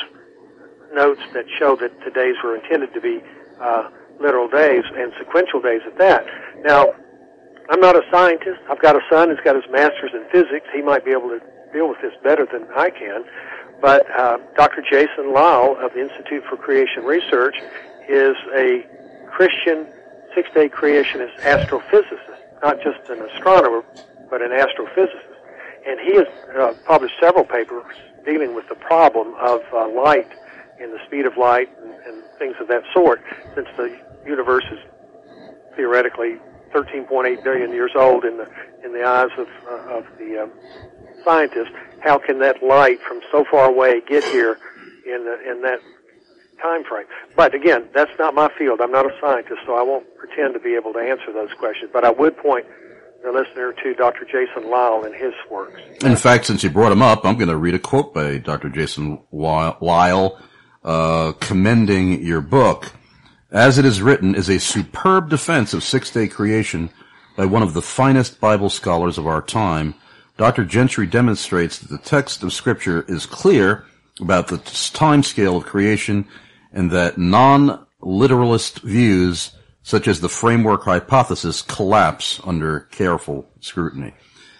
notes that show that the days were intended to be uh, literal days and sequential days at that. Now, I'm not a scientist. I've got a son who's got his master's in physics. He might be able to deal with this better than I can. But uh, Doctor Jason Lyle of the Institute for Creation Research is a Christian six-day creationist astrophysicist, not just an astronomer, but an astrophysicist. And he has uh, published several papers dealing with the problem of uh, light and the speed of light and, and things of that sort, since the universe is theoretically thirteen point eight billion years old in the in the eyes of uh, of the um, scientists. How can that light from so far away get here in the, in that time frame? But again, that's not my field. I'm not a scientist, so I won't pretend to be able to answer those questions. But I would point the listener to Doctor Jason Lyle and his works. In fact, since you brought him up, I'm going to read a quote by Doctor Jason Lyle uh, commending your book. As it is written, is a superb defense of six-day creation by one of the finest Bible scholars of our time. Doctor Gentry demonstrates that the text of Scripture is clear about the time scale of creation and that non-literalist views such as the framework hypothesis collapse under careful scrutiny.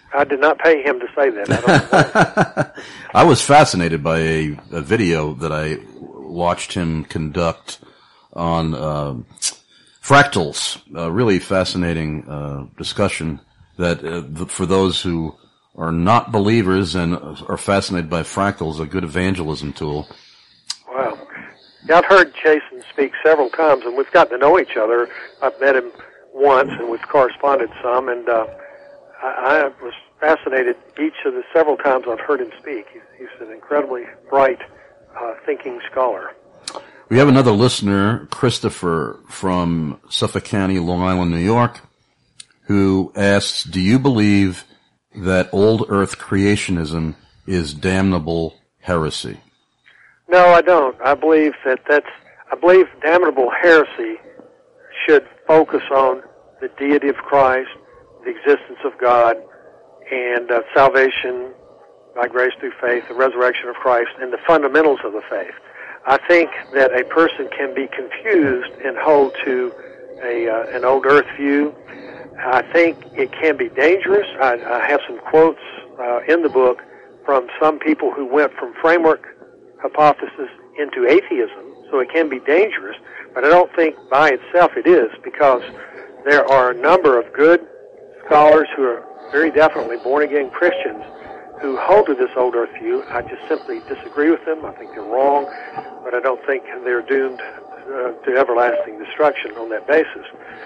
I did not pay him to say that. I don't know why. I was fascinated by a, a video that I watched him conduct on uh, fractals. A really fascinating uh, discussion that uh, for those who are not believers and are fascinated by fractals, a good evangelism tool. Wow. Yeah, I've heard Jason speak several times, and we've gotten to know each other. I've met him once, and we've corresponded some, and uh, I, I was fascinated each of the several times I've heard him speak. He's, he's an incredibly bright, uh, thinking scholar. We have another listener, Christopher from Suffolk County, Long Island, New York, who asks, do you believe that old earth creationism is damnable heresy? No, I don't. I believe that that's, I believe damnable heresy should focus on the deity of Christ, the existence of God, and uh, salvation by grace through faith, the resurrection of Christ, and the fundamentals of the faith. I think that a person can be confused and hold to a uh, an old earth view. I think it can be dangerous. I, I have some quotes uh, in the book from some people who went from framework hypothesis into atheism, so it can be dangerous, but I don't think by itself it is, because there are a number of good scholars who are very definitely born-again Christians who hold to this old earth view. I just simply disagree with them. I think they're wrong, but I don't think they're doomed uh, to everlasting destruction on that basis.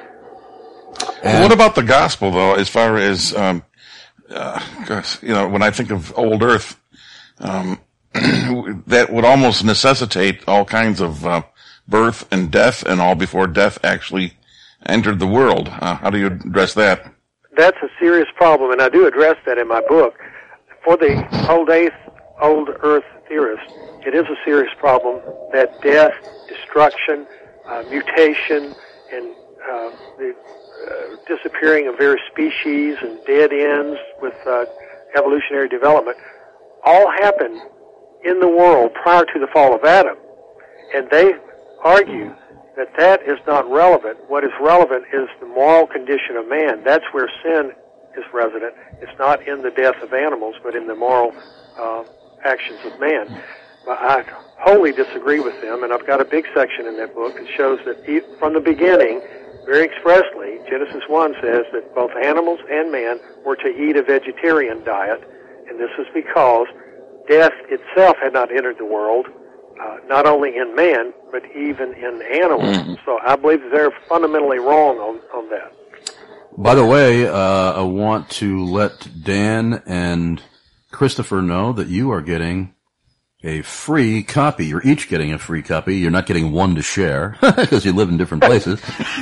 Well, what about the gospel, though, as far as, um, uh, gosh, you know, when I think of old earth, um, that would almost necessitate all kinds of uh, birth and death and all before death actually entered the world. Uh, how do you address that? That's a serious problem, and I do address that in my book. For the old earth, old earth theorists, it is a serious problem that death, destruction, uh, mutation, and uh, the uh, disappearing of various species and dead ends with uh, evolutionary development all happen in the world prior to the fall of Adam. And they argue that that is not relevant. What is relevant is the moral condition of man. That's where sin is resident. It's not in the death of animals, but in the moral uh, actions of man. But I wholly disagree with them, and I've got a big section in that book that shows that e- from the beginning, very expressly, Genesis one says that both animals and man were to eat a vegetarian diet, and this is because death itself had not entered the world, uh, not only in man, but even in animals. Mm-hmm. So I believe they're fundamentally wrong on, on that. By the way, uh, I want to let Dan and Christopher know that you are getting a free copy. You're each getting a free copy. You're not getting one to share because you live in different places.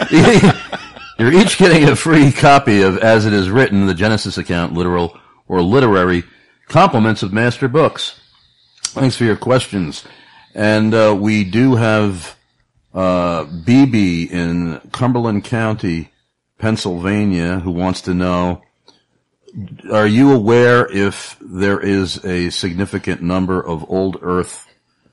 You're each getting a free copy of As It Is Written, the Genesis account, literal or literary, compliments of Master Books. Thanks for your questions. And uh, we do have uh, B B in Cumberland County, Pennsylvania, who wants to know, are you aware if there is a significant number of old earth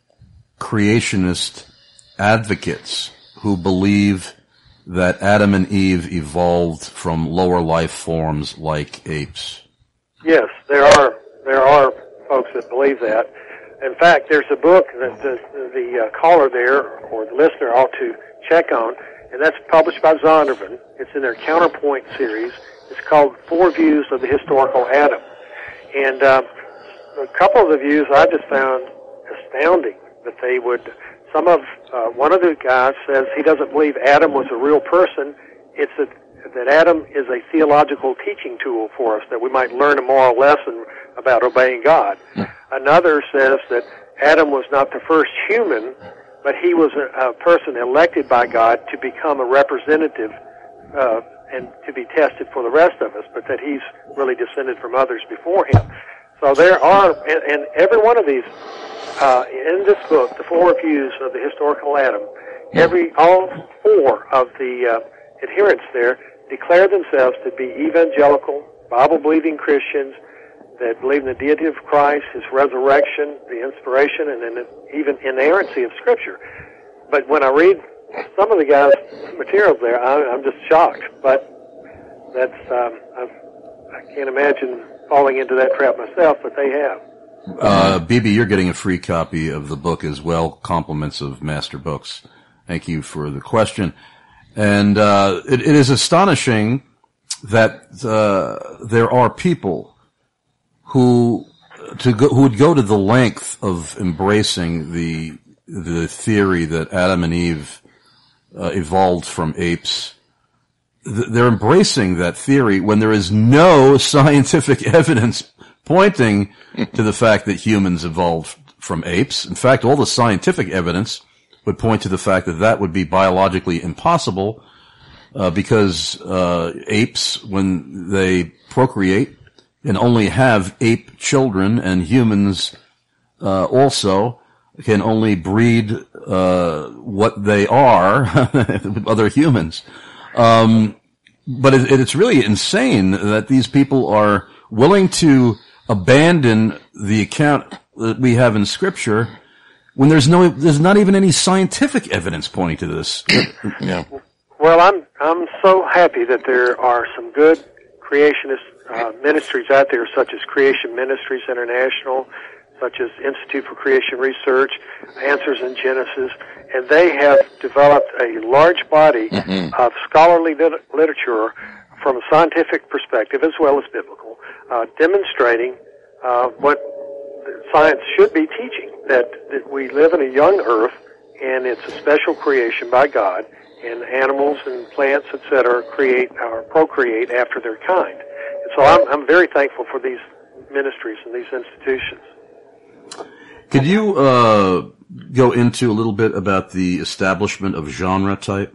creationist advocates who believe that Adam and Eve evolved from lower life forms like apes? Yes, there are there are folks that believe that. In fact, there's a book that the, the uh, caller there, or the listener, ought to check on, and that's published by Zondervan. It's in their Counterpoint series. It's called Four Views of the Historical Adam. And uh, a couple of the views I just found astounding, that they would, some of, uh, one of the guys says he doesn't believe Adam was a real person. It's a, that Adam is a theological teaching tool for us, that we might learn a moral lesson about obeying God. Another says that Adam was not the first human, but he was a, a person elected by God to become a representative uh, and to be tested for the rest of us, but that he's really descended from others before him. So there are, and, and every one of these, uh, in this book, the four views of the historical Adam, every, all four of the uh, adherents there declare themselves to be evangelical, Bible-believing Christians that believe in the deity of Christ, His resurrection, the inspiration, and then even inerrancy of Scripture. But when I read some of the guys' materials there, I, I'm just shocked. But that's um, I've, I can't imagine falling into that trap myself, but they have. Uh, B B, you're getting a free copy of the book as well. Compliments of Master Books. Thank you for the question. And uh, it, it is astonishing that uh, there are people who to go, who would go to the length of embracing the the theory that Adam and Eve uh, evolved from apes. They're embracing that theory when there is no scientific evidence pointing to the fact that humans evolved from apes. In fact, all the scientific evidence would point to the fact that that would be biologically impossible, uh, because uh, apes, when they procreate, and only have ape children, and humans uh, also can only breed uh, what they are with other humans. Um, but it, it's really insane that these people are willing to abandon the account that we have in Scripture when there's no, there's not even any scientific evidence pointing to this. Yeah. Well, I'm I'm so happy that there are some good creationist uh, ministries out there, such as Creation Ministries International, such as Institute for Creation Research, Answers in Genesis, and they have developed a large body mm-hmm. of scholarly lit- literature from a scientific perspective as well as biblical, uh, demonstrating uh, what science should be teaching, that, that we live in a young earth, and it's a special creation by God, and animals and plants, et cetera, create or procreate after their kind. And so I'm, I'm very thankful for these ministries and these institutions. Could you uh, go into a little bit about the establishment of genre type?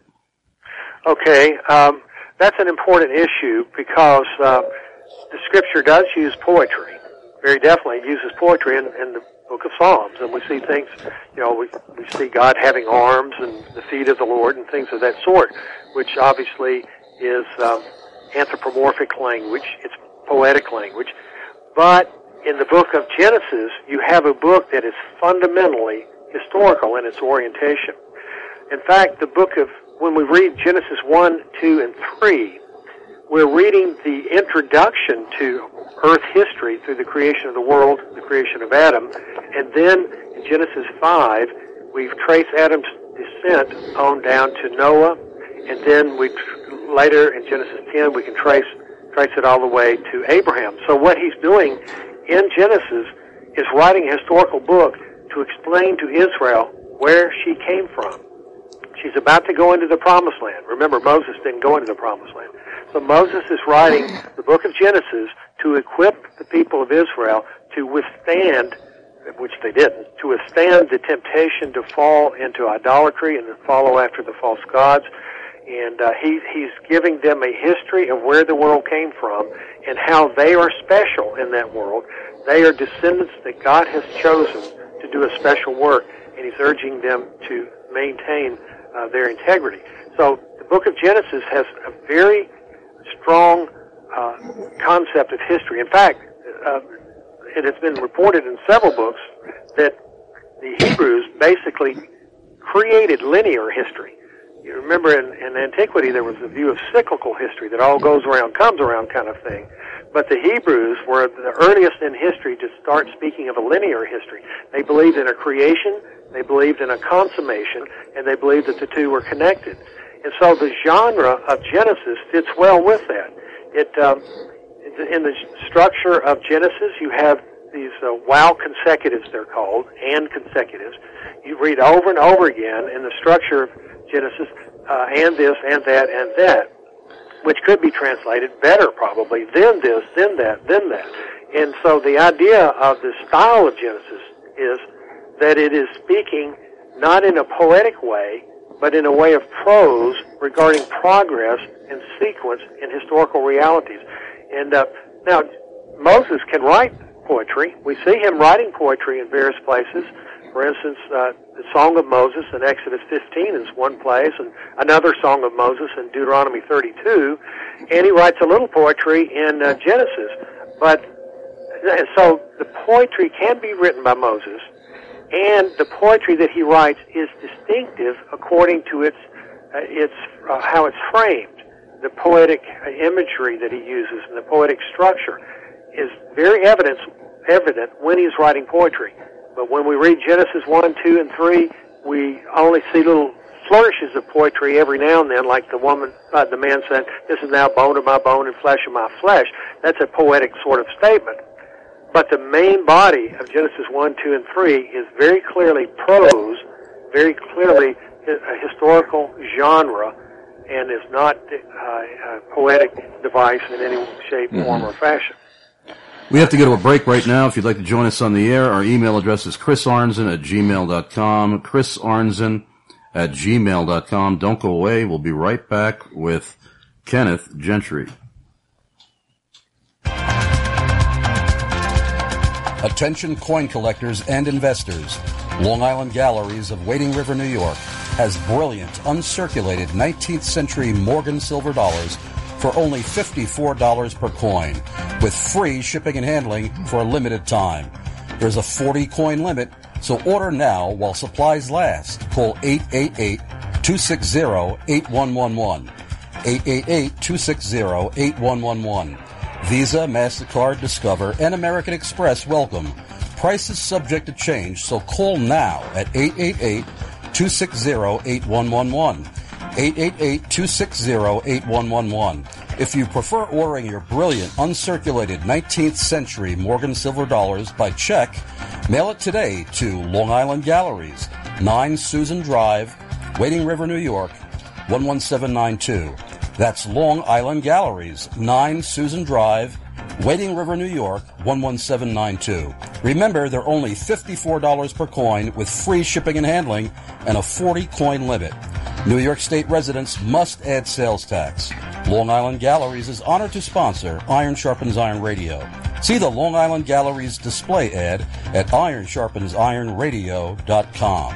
Okay, um, that's an important issue because uh, the Scripture does use poetry. Very definitely it uses poetry in, in the Book of Psalms, and we see things, you know, we, we see God having arms and the feet of the Lord and things of that sort, which obviously is um, anthropomorphic language. It's poetic language. But in the book of Genesis, you have a book that is fundamentally historical in its orientation. In fact, the book of, when we read Genesis one, two, and three, we're reading the introduction to earth history through the creation of the world, the creation of Adam, and then in Genesis five, we've traced Adam's descent on down to Noah, and then we tr- later in Genesis ten, we can trace trace it all the way to Abraham. So what he's doing in Genesis is writing a historical book to explain to Israel where she came from. She's about to go into the Promised Land. Remember, Moses didn't go into the Promised Land. So Moses is writing the book of Genesis to equip the people of Israel to withstand, which they didn't, to withstand the temptation to fall into idolatry and to follow after the false gods. And uh, he, he's giving them a history of where the world came from and how they are special in that world. They are descendants that God has chosen to do a special work, and he's urging them to maintain uh, their integrity. So the book of Genesis has a very strong uh, concept of history. In fact, uh, it has been reported in several books that the Hebrews basically created linear history. You remember in, in antiquity there was a view of cyclical history, that all goes around, comes around kind of thing. But the Hebrews were the earliest in history to start speaking of a linear history. They believed in a creation, they believed in a consummation, and they believed that the two were connected. And so the genre of Genesis fits well with that. It, um, in the structure of Genesis, you have these uh, wow consecutives, they're called, and consecutives. You read over and over again in the structure of Genesis, uh, and this, and that, and that, which could be translated better probably, then this, then that, then that. And so the idea of the style of Genesis is that it is speaking not in a poetic way, but in a way of prose regarding progress and sequence in historical realities. And uh, now, Moses can write poetry. We see him writing poetry in various places. For instance, uh, the Song of Moses in Exodus fifteen is one place, and another Song of Moses in Deuteronomy thirty-two, and he writes a little poetry in uh, Genesis. But so the poetry can be written by Moses, and the poetry that he writes is distinctive according to its uh, its uh, how it's framed, the poetic imagery that he uses, and the poetic structure. is very evident, evident when he's writing poetry. But when we read Genesis one, two, and three, we only see little flourishes of poetry every now and then, like the woman, uh, the man said, "This is now bone of my bone and flesh of my flesh." That's a poetic sort of statement. But the main body of Genesis one, two, and three is very clearly prose, very clearly a historical genre, and is not uh, a poetic device in any shape, mm-hmm. form, or fashion. We have to go to a break right now. If you'd like to join us on the air, our email address is chris arnzen at gmail dot com, chris arnzen at gmail dot com. Don't go away. We'll be right back with Kenneth Gentry. Attention coin collectors and investors. Long Island Galleries of Wading River, New York has brilliant, uncirculated nineteenth century Morgan silver dollars for only fifty-four dollars per coin, with free shipping and handling for a limited time. There's a forty coin limit, so order now while supplies last. Call eight eight eight, two six zero, eight one one one. eight eight eight, two six zero, eight one one one. Visa, MasterCard, Discover, and American Express welcome. Price is subject to change, so call now at eight eight eight, two six zero, eight one one one. eight eight eight, two six zero, eight one one one. If you prefer ordering your brilliant, uncirculated nineteenth century Morgan silver dollars by check, mail it today to Long Island Galleries, nine Susan Drive, Wading River, New York, one one seven nine two. That's Long Island Galleries, nine Susan Drive, Wading River, New York, one one seven nine two. Remember, they're only fifty-four dollars per coin with free shipping and handling and a forty coin limit. New York State residents must add sales tax. Long Island Galleries is honored to sponsor Iron Sharpens Iron Radio. See the Long Island Galleries display ad at iron sharpens iron radio dot com.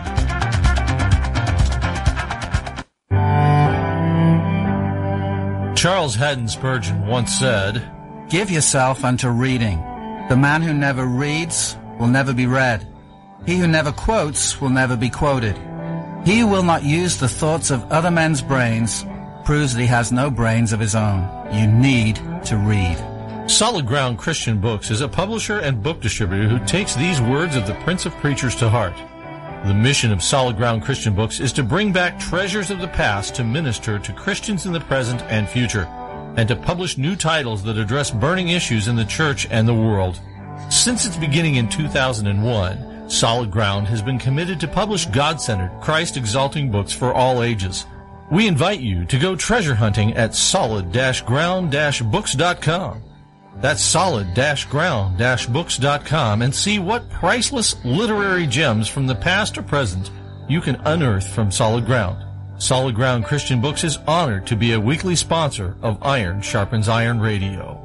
Charles Haddon Spurgeon once said, "Give yourself unto reading. The man who never reads will never be read. He who never quotes will never be quoted. He who will not use the thoughts of other men's brains proves that he has no brains of his own. You need to read." Solid Ground Christian Books is a publisher and book distributor who takes these words of the Prince of Preachers to heart. The mission of Solid Ground Christian Books is to bring back treasures of the past to minister to Christians in the present and future, and to publish new titles that address burning issues in the church and the world. Since its beginning in two thousand one, Solid Ground has been committed to publish God-centered, Christ-exalting books for all ages. We invite you to go treasure hunting at solid ground books dot com. That's solid ground books dot com, and see what priceless literary gems from the past or present you can unearth from Solid Ground. Solid Ground Christian Books is honored to be a weekly sponsor of Iron Sharpens Iron Radio.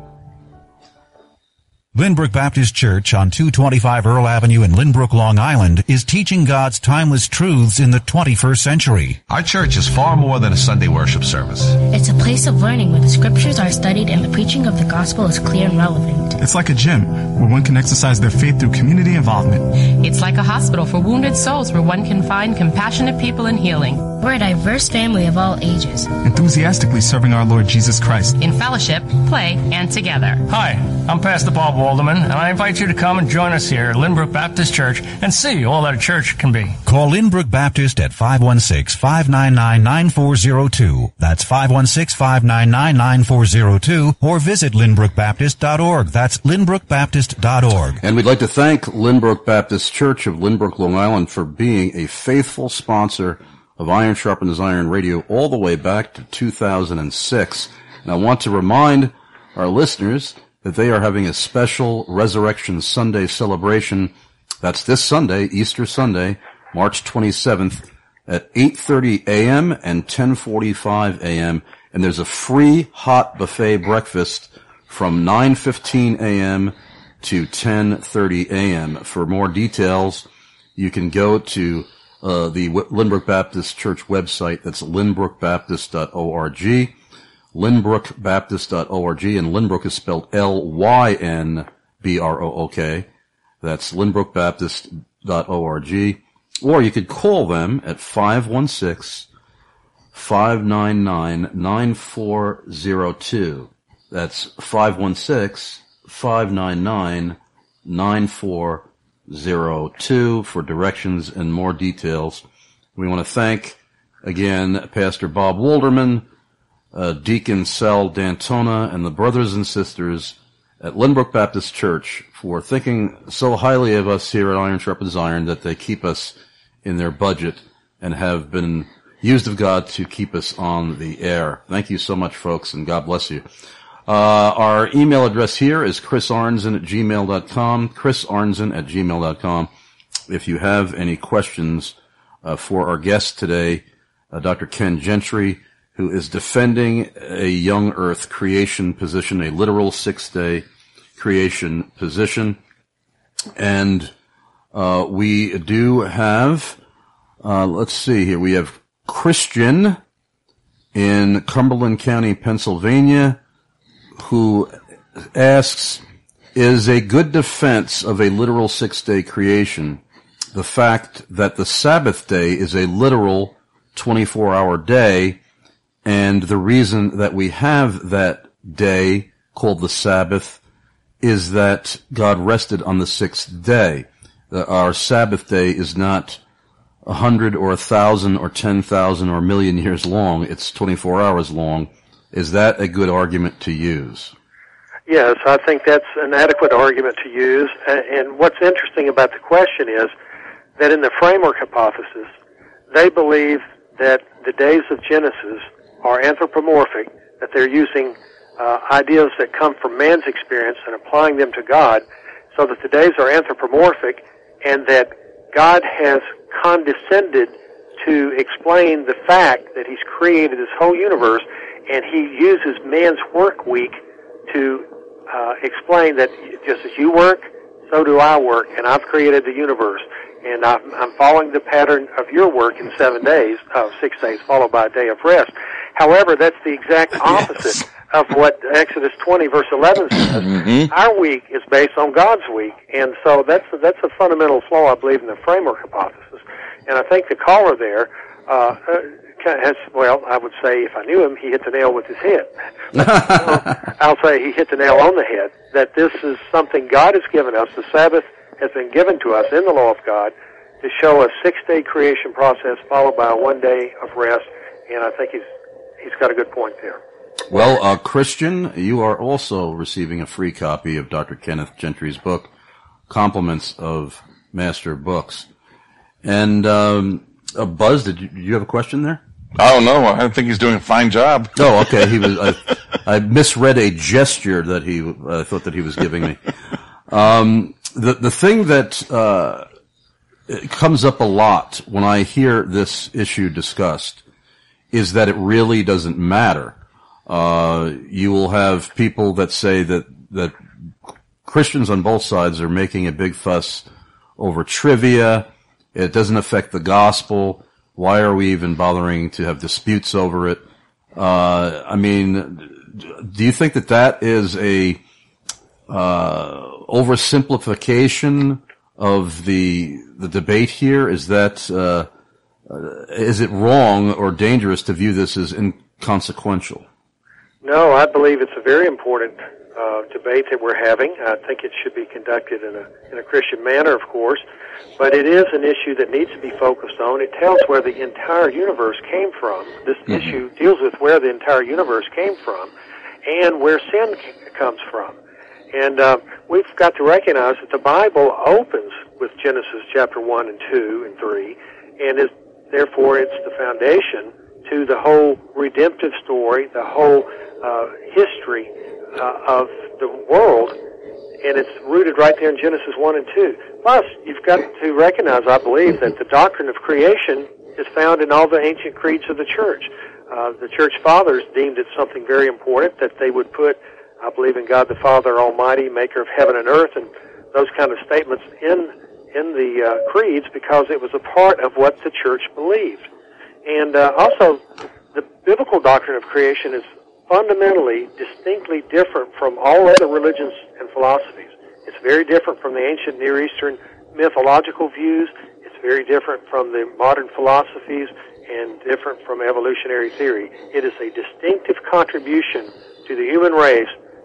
Lynbrook Baptist Church on two twenty-five Earl Avenue in Lynbrook, Long Island is teaching God's timeless truths in the twenty-first century. Our church is far more than a Sunday worship service. It's a place of learning where the scriptures are studied and the preaching of the gospel is clear and relevant. It's like a gym where one can exercise their faith through community involvement. It's like a hospital for wounded souls where one can find compassionate people and healing. We're a diverse family of all ages, enthusiastically serving our Lord Jesus Christ in fellowship, play, and together. Hi, I'm Pastor Bob Walderman, and I invite you to come and join us here at Lynbrook Baptist Church and see all that a church can be. Call Lynbrook Baptist at five one six, five nine nine, nine four zero two. That's five one six, five nine nine, nine four zero two, or visit lynbrook baptist dot org. That's lynbrook baptist dot org. And we'd like to thank Lynbrook Baptist Church of Lynbrook, Long Island for being a faithful sponsor of Iron Sharpens Iron Radio all the way back to two thousand six. And I want to remind our listeners that they are having a special Resurrection Sunday celebration. That's this Sunday, Easter Sunday, March twenty-seventh at eight thirty a.m. and ten forty-five a.m. And there's a free hot buffet breakfast from nine fifteen a.m. to ten thirty a.m. For more details, you can go to uh, the Lynbrook Baptist Church website. That's lynbrook baptist dot org. lynbrook baptist dot org, and Lynbrook is spelled L Y N B R O O K. That's lynbrook baptist dot org. Or you could call them at five one six, five nine nine, nine four zero two. That's five one six, five nine nine, nine four zero two for directions and more details. We want to thank, again, Pastor Bob Walderman, uh, Deacon Sal D'Antona, and the brothers and sisters at Lynbrook Baptist Church for thinking so highly of us here at Iron Sharpens Iron that they keep us in their budget and have been used of God to keep us on the air. Thank you so much, folks, and God bless you. Uh, our email address here is chris arnzen at gmail dot com, chris arnzen at gmail dot com. If you have any questions uh, for our guest today, uh, Doctor Ken Gentry, who is defending a young earth creation position, a literal six-day creation position. And uh, we do have, uh, let's see here, we have Christian in Cumberland County, Pennsylvania, who asks, is a good defense of a literal six-day creation the fact that the Sabbath day is a literal twenty-four hour day, and the reason that we have that day called the Sabbath is that God rested on the sixth day. Our Sabbath day is not a hundred or a thousand or ten thousand or a million years long. It's twenty-four hours long. Is that a good argument to use? Yes, I think that's an adequate argument to use. And what's interesting about the question is that in the framework hypothesis, they believe that the days of Genesis are anthropomorphic, that they're using uh, ideas that come from man's experience and applying them to God, so that the days are anthropomorphic, and that God has condescended to explain the fact that He's created this whole universe, and He uses man's work week to uh, explain that just as you work, so do I work, and I've created the universe. And I'm, I'm following the pattern of your work in seven days, uh, six days, followed by a day of rest. However, that's the exact opposite yes. of what Exodus twenty, verse eleven says. Mm-hmm. Our week is based on God's week, and so that's that's a fundamental flaw, I believe, in the framework hypothesis. And I think the caller there uh, has, well, I would say if I knew him, he hit the nail with his head. But, I'll say he hit the nail on the head, that this is something God has given us. The Sabbath has been given to us in the law of God to show a six-day creation process followed by one day of rest, and I think he's he's got a good point there. Well, uh, Christian, you are also receiving a free copy of Doctor Kenneth Gentry's book, Compliments of Master Books. And um, uh, Buzz, did you, did you have a question there? Oh, no, I think he's doing a fine job. Oh, okay. He was. I, I misread a gesture that he uh, thought that he was giving me. Um, the the thing that uh, comes up a lot when I hear this issue discussed is that it really doesn't matter. Uh, you will have people that say that that Christians on both sides are making a big fuss over trivia. It doesn't affect the gospel. Why are we even bothering to have disputes over it? Uh, I mean, do you think that that is a uh, oversimplification of the the debate here? Is that uh, is it wrong or dangerous to view this as inconsequential? No, I believe it's a very important uh, debate that we're having. I think it should be conducted in a in a Christian manner, of course, but it is an issue that needs to be focused on. It tells where the entire universe came from. This mm-hmm. issue deals with where the entire universe came from and where sin c- comes from. And uh, we've got to recognize that the Bible opens with Genesis chapter one and two and three, and is therefore it's the foundation to the whole redemptive story, the whole uh, history uh, of the world, and it's rooted right there in Genesis one and two. Plus, you've got to recognize, I believe, that the doctrine of creation is found in all the ancient creeds of the church. Uh, the church fathers deemed it something very important that they would put, I believe in God the Father Almighty, maker of heaven and earth, and those kind of statements in in the uh, creeds, because it was a part of what the church believed. And uh, also, the biblical doctrine of creation is fundamentally, distinctly different from all other religions and philosophies. It's very different from the ancient Near Eastern mythological views. It's very different from the modern philosophies and different from evolutionary theory. It is a distinctive contribution to the human race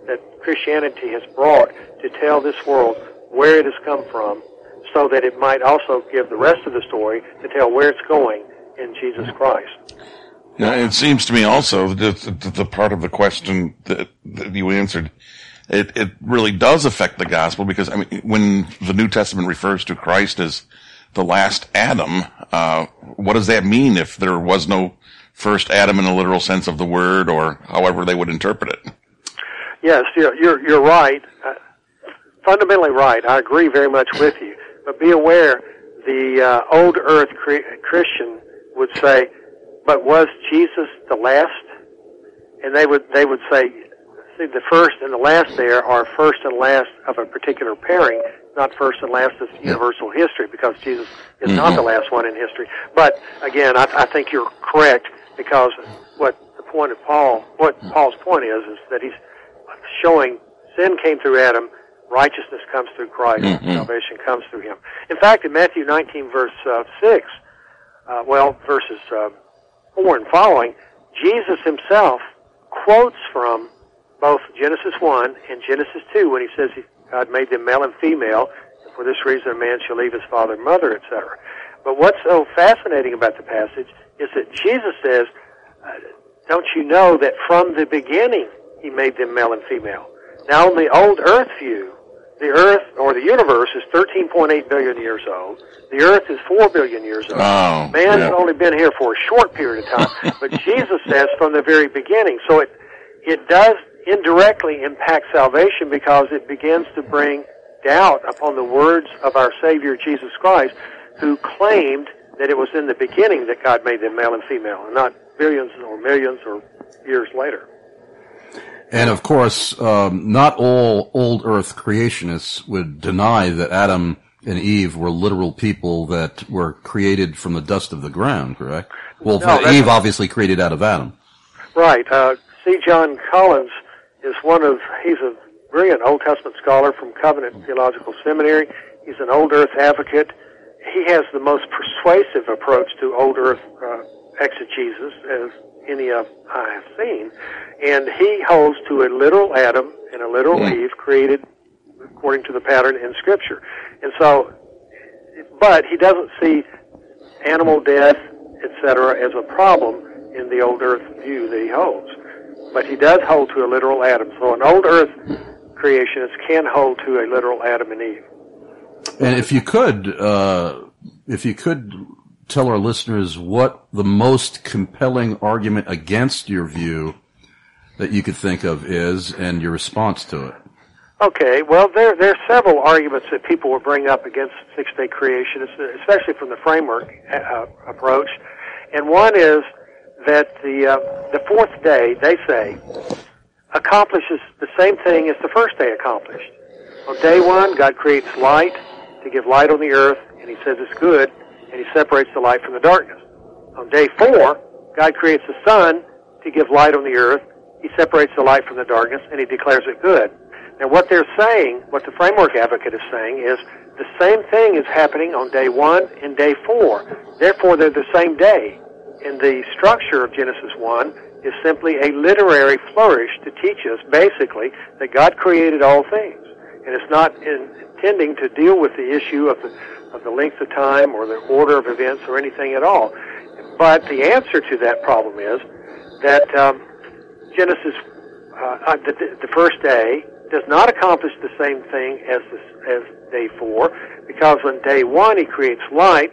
that Christianity has brought to tell this world where it has come from, so that it might also give the rest of the story to tell where it's going in Jesus Christ. Yeah, it seems to me also that the, the part of the question that, that you answered, it, it really does affect the gospel, because I mean, when the New Testament refers to Christ as the last Adam, uh, what does that mean if there was no first Adam in a literal sense of the word, or however they would interpret it? Yes, you're you're, you're right, uh, fundamentally right. I agree very much with you. But be aware, the uh, old earth cre- Christian would say, "But was Jesus the last?" And they would they would say, "See, the first and the last there are first and last of a particular pairing, not first and last of universal history, because Jesus is mm-hmm. not the last one in history." But again, I, I think you're correct, because what the point of Paul, what Paul's point is, is that he's showing sin came through Adam. Righteousness comes through Christ. Mm-hmm. Salvation comes through Him. In fact, in Matthew nineteen, verse uh, six, uh, well, verses uh, four and following, Jesus Himself quotes from both Genesis one and Genesis two when He says God made them male and female, and for this reason a man shall leave his father and mother, et cetera. But what's so fascinating about the passage is that Jesus says, uh, "Don't you know that from the beginning He made them male and female?" Now, in the old earth view, the earth, or the universe, is thirteen point eight billion years old. The earth is four billion years old. Oh, Man's yeah. only been here for a short period of time. But Jesus says from the very beginning. So it it does indirectly impact salvation, because it begins to bring doubt upon the words of our Savior Jesus Christ, who claimed that it was in the beginning that God made them male and female, and not billions or millions or years later. And of course, um, not all old earth creationists would deny that Adam and Eve were literal people that were created from the dust of the ground, correct? Well, No, Eve obviously created out of Adam. Right. Uh, C. John Collins is one of, he's a brilliant Old Testament scholar from Covenant Theological Seminary. He's an old earth advocate. He has the most persuasive approach to old earth uh, exegesis as any of I have seen. And he holds to a literal Adam and a literal Mm. Eve created according to the pattern in Scripture. And so, but he doesn't see animal death, et cetera, as a problem in the old earth view that he holds. But he does hold to a literal Adam. So an old earth creationist can hold to a literal Adam and Eve. And if you could, uh, if you could tell our listeners what the most compelling argument against your view that you could think of is, and your response to it. Okay, well, there there are several arguments that people will bring up against six-day creation, especially from the framework uh, approach. And one is that the uh, the fourth day, they say, accomplishes the same thing as the first day accomplished. On day one, God creates light to give light on the earth, and He says it's good, and He separates the light from the darkness. On day four, God creates the sun to give light on the earth. He separates the light from the darkness, and He declares it good. Now, what they're saying, what the framework advocate is saying, is the same thing is happening on day one and day four. Therefore, they're the same day. And the structure of Genesis one is simply a literary flourish to teach us, basically, that God created all things. And it's not in, intending to deal with the issue of the, of the length of time or the order of events or anything at all. But the answer to that problem is that um, Genesis, uh, the, the first day, does not accomplish the same thing as the, as day four, because on day one He creates light,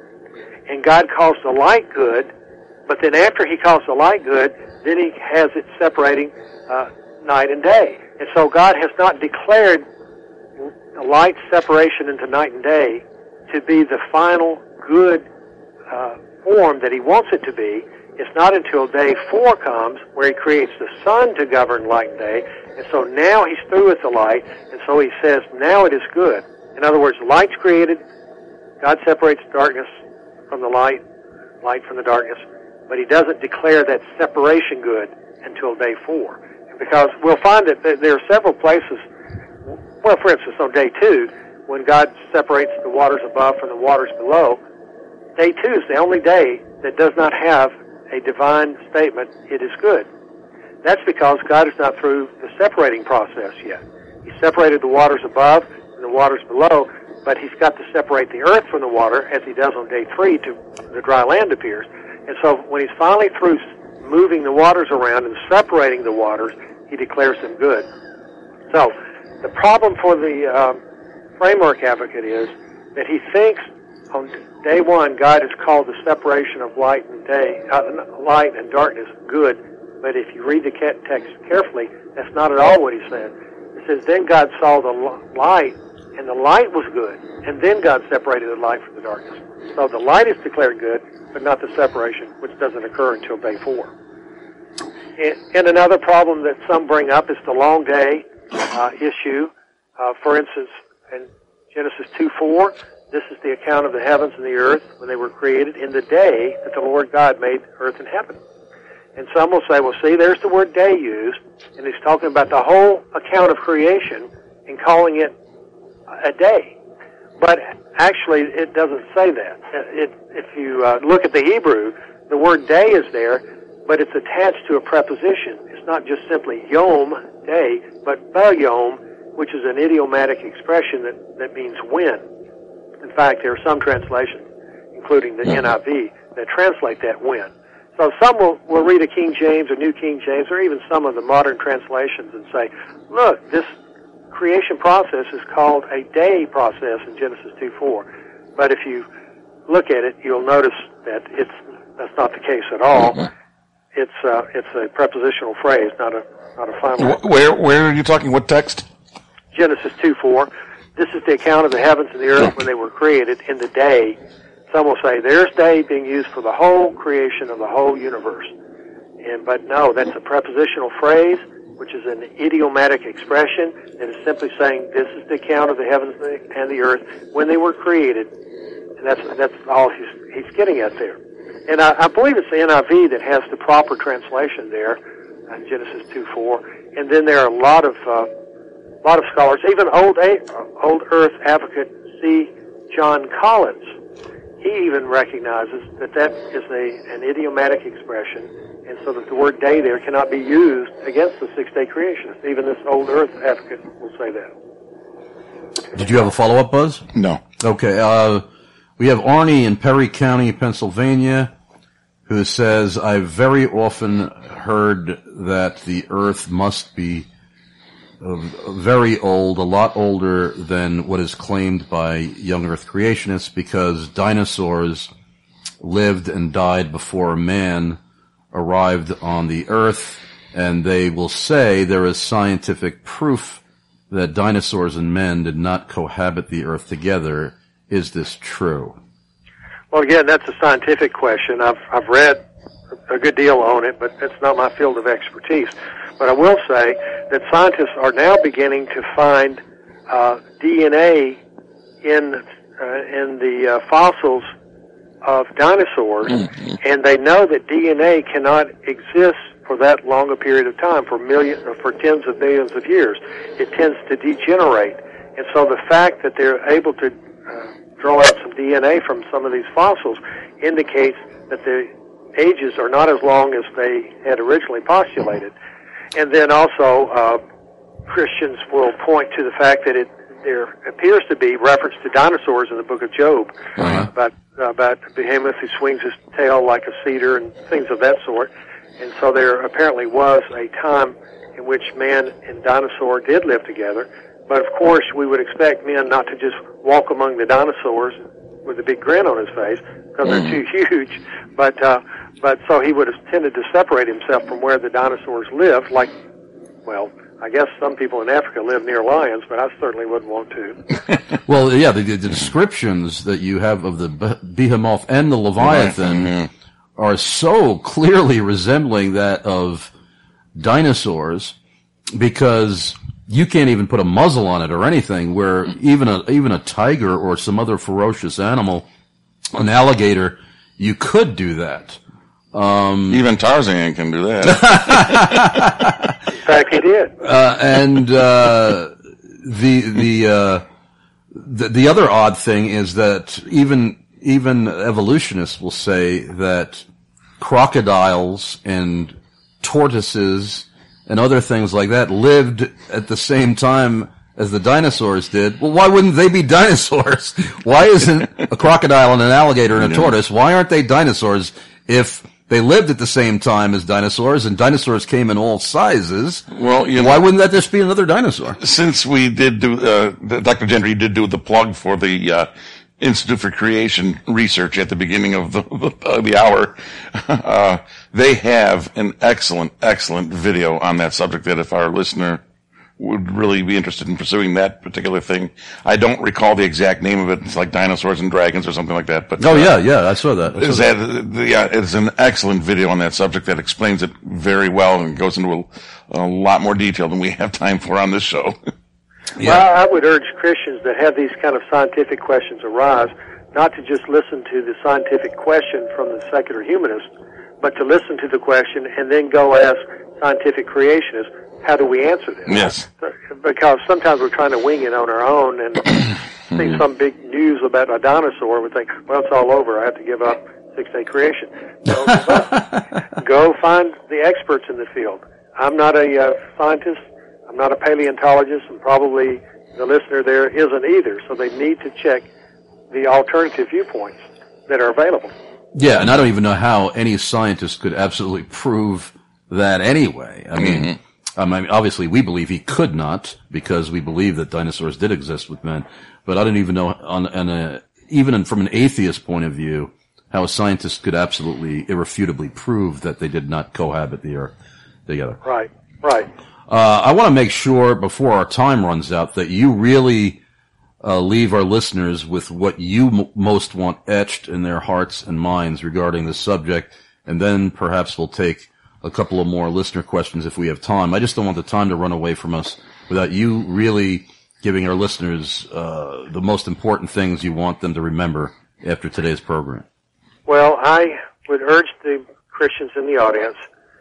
and God calls the light good, but then after He calls the light good, then He has it separating uh, night and day. And so God has not declared the light separation into night and day to be the final good uh, form that He wants it to be. It's not until day four comes where He creates the sun to govern light and day, and so now He's through with the light, and so He says, now it is good. In other words, light's created, God separates darkness from the light, light from the darkness, but He doesn't declare that separation good until day four. Because we'll find that there are several places, well, for instance, on day two, when God separates the waters above from the waters below, day two is the only day that does not have a divine statement, it is good. That's because God is not through the separating process yet. He separated the waters above and the waters below, but he's got to separate the earth from the water, as he does on day three, to the dry land appears. And so when he's finally through moving the waters around and separating the waters, he declares them good. So the problem for the um, framework advocate is that he thinks on day one God has called the separation of light and day, uh, light and darkness good. But if you read the text carefully, that's not at all what he said. It says, then God saw the light, and the light was good, and then God separated the light from the darkness. So the light is declared good, but not the separation, which doesn't occur until day four. And, and another problem that some bring up is the long day uh, issue. Uh, for instance, in Genesis two four, this is the account of the heavens and the earth when they were created in the day that the Lord God made earth and heaven. And some will say, well, see, there's the word day used, and he's talking about the whole account of creation and calling it a day. But actually, it doesn't say that. It, if you uh, look at the Hebrew, the word day is there, but it's attached to a preposition. It's not just simply yom, day, but ba-yom, which is an idiomatic expression that, that means when. In fact, there are some translations, including the N I V, that translate that when. So some will, will read a King James or New King James or even some of the modern translations and say, look, this creation process is called a day process in Genesis two four. But if you look at it, you'll notice that it's that's not the case at all. Mm-hmm. It's uh, it's a prepositional phrase, not a not a final. Where where are you talking? What text? Genesis two four. This is the account of the heavens and the earth when they were created in the day. Some will say there's day being used for the whole creation of the whole universe. And but no, that's a prepositional phrase, which is an idiomatic expression that is simply saying this is the account of the heavens and the earth when they were created. And that's that's all he's he's getting at there. And I, I believe it's the N I V that has the proper translation there in Genesis two four. And then there are a lot of uh, lot of scholars, even old a, old Earth advocate C. John Collins. He even recognizes that that is a an idiomatic expression, and so that the word day there cannot be used against the six-day creationists. Even this old Earth advocate will say that. Did you have a follow-up, Buzz? No. Okay. Uh, we have Arnie in Perry County, Pennsylvania, who says, I've very often heard that the Earth must be uh, very old, a lot older than what is claimed by young Earth creationists, because dinosaurs lived and died before man arrived on the Earth, and they will say there is scientific proof that dinosaurs and men did not cohabit the Earth together. Is this true? Well, again, that's a scientific question. I've I've read a good deal on it, but it's not my field of expertise. But I will say that scientists are now beginning to find uh, D N A in uh, in the uh, fossils of dinosaurs, mm-hmm. and they know that D N A cannot exist for that long a period of time, for million, for tens of millions of years. It tends to degenerate, and so the fact that they're able to uh, draw out some D N A from some of these fossils indicates that the ages are not as long as they had originally postulated. And then also, uh, Christians will point to the fact that it there appears to be reference to dinosaurs in the book of Job, uh-huh. about about behemoth who swings his tail like a cedar and things of that sort. And so there apparently was a time in which man and dinosaur did live together. But of course, we would expect men not to just walk among the dinosaurs with a big grin on his face because they're too huge. But uh, but so he would have tended to separate himself from where the dinosaurs lived. Like, well, I guess some people in Africa live near lions, but I certainly wouldn't want to. Well, yeah, the, the descriptions that you have of the behemoth and the leviathan mm-hmm. are so clearly resembling that of dinosaurs, because you can't even put a muzzle on it or anything, where even a even a tiger or some other ferocious animal, an alligator, you could do that. Um, even Tarzan can do that. In fact, he did. Uh, and uh, the the, uh, the the other odd thing is that even even evolutionists will say that crocodiles and tortoises and other things like that lived at the same time as the dinosaurs did, well, why wouldn't they be dinosaurs? Why isn't a crocodile and an alligator and a tortoise, why aren't they dinosaurs if they lived at the same time as dinosaurs and dinosaurs came in all sizes? Well, you know, why wouldn't that just be another dinosaur? Since we did do, uh, Doctor Gentry did do the plug for the, uh, Institute for Creation Research at the beginning of the, uh, the hour, uh, they have an excellent, excellent video on that subject that if our listener would really be interested in pursuing that particular thing. I don't recall the exact name of it. It's like Dinosaurs and Dragons or something like that. But oh, uh, yeah, yeah, I saw that. I saw is that. that yeah, it's an excellent video on that subject that explains it very well and goes into a, a lot more detail than we have time for on this show. Yeah. Well, I would urge Christians that have these kind of scientific questions arise not to just listen to the scientific question from the secular humanist, but to listen to the question and then go ask scientific creationists, how do we answer this? Yes. Because sometimes we're trying to wing it on our own and see some big news about a dinosaur, we think, well, it's all over. I have to give up six-day creation. So, go find the experts in the field. I'm not a uh, scientist. I'm not a paleontologist, and probably the listener there isn't either. So they need to check the alternative viewpoints that are available. Yeah, and I don't even know how any scientist could absolutely prove that anyway. I mean, mm-hmm. Um, I mean, obviously, we believe he could not because we believe that dinosaurs did exist with men. But I don't even know, on, on a, even from an atheist point of view, how a scientist could absolutely, irrefutably prove that they did not cohabit the Earth together. Right, right. Uh, I want to make sure before our time runs out that you really uh, leave our listeners with what you m- most want etched in their hearts and minds regarding this subject, and then perhaps we'll take a couple of more listener questions if we have time. I just don't want the time to run away from us without you really giving our listeners uh, the most important things you want them to remember after today's program. Well, I would urge the Christians in the audience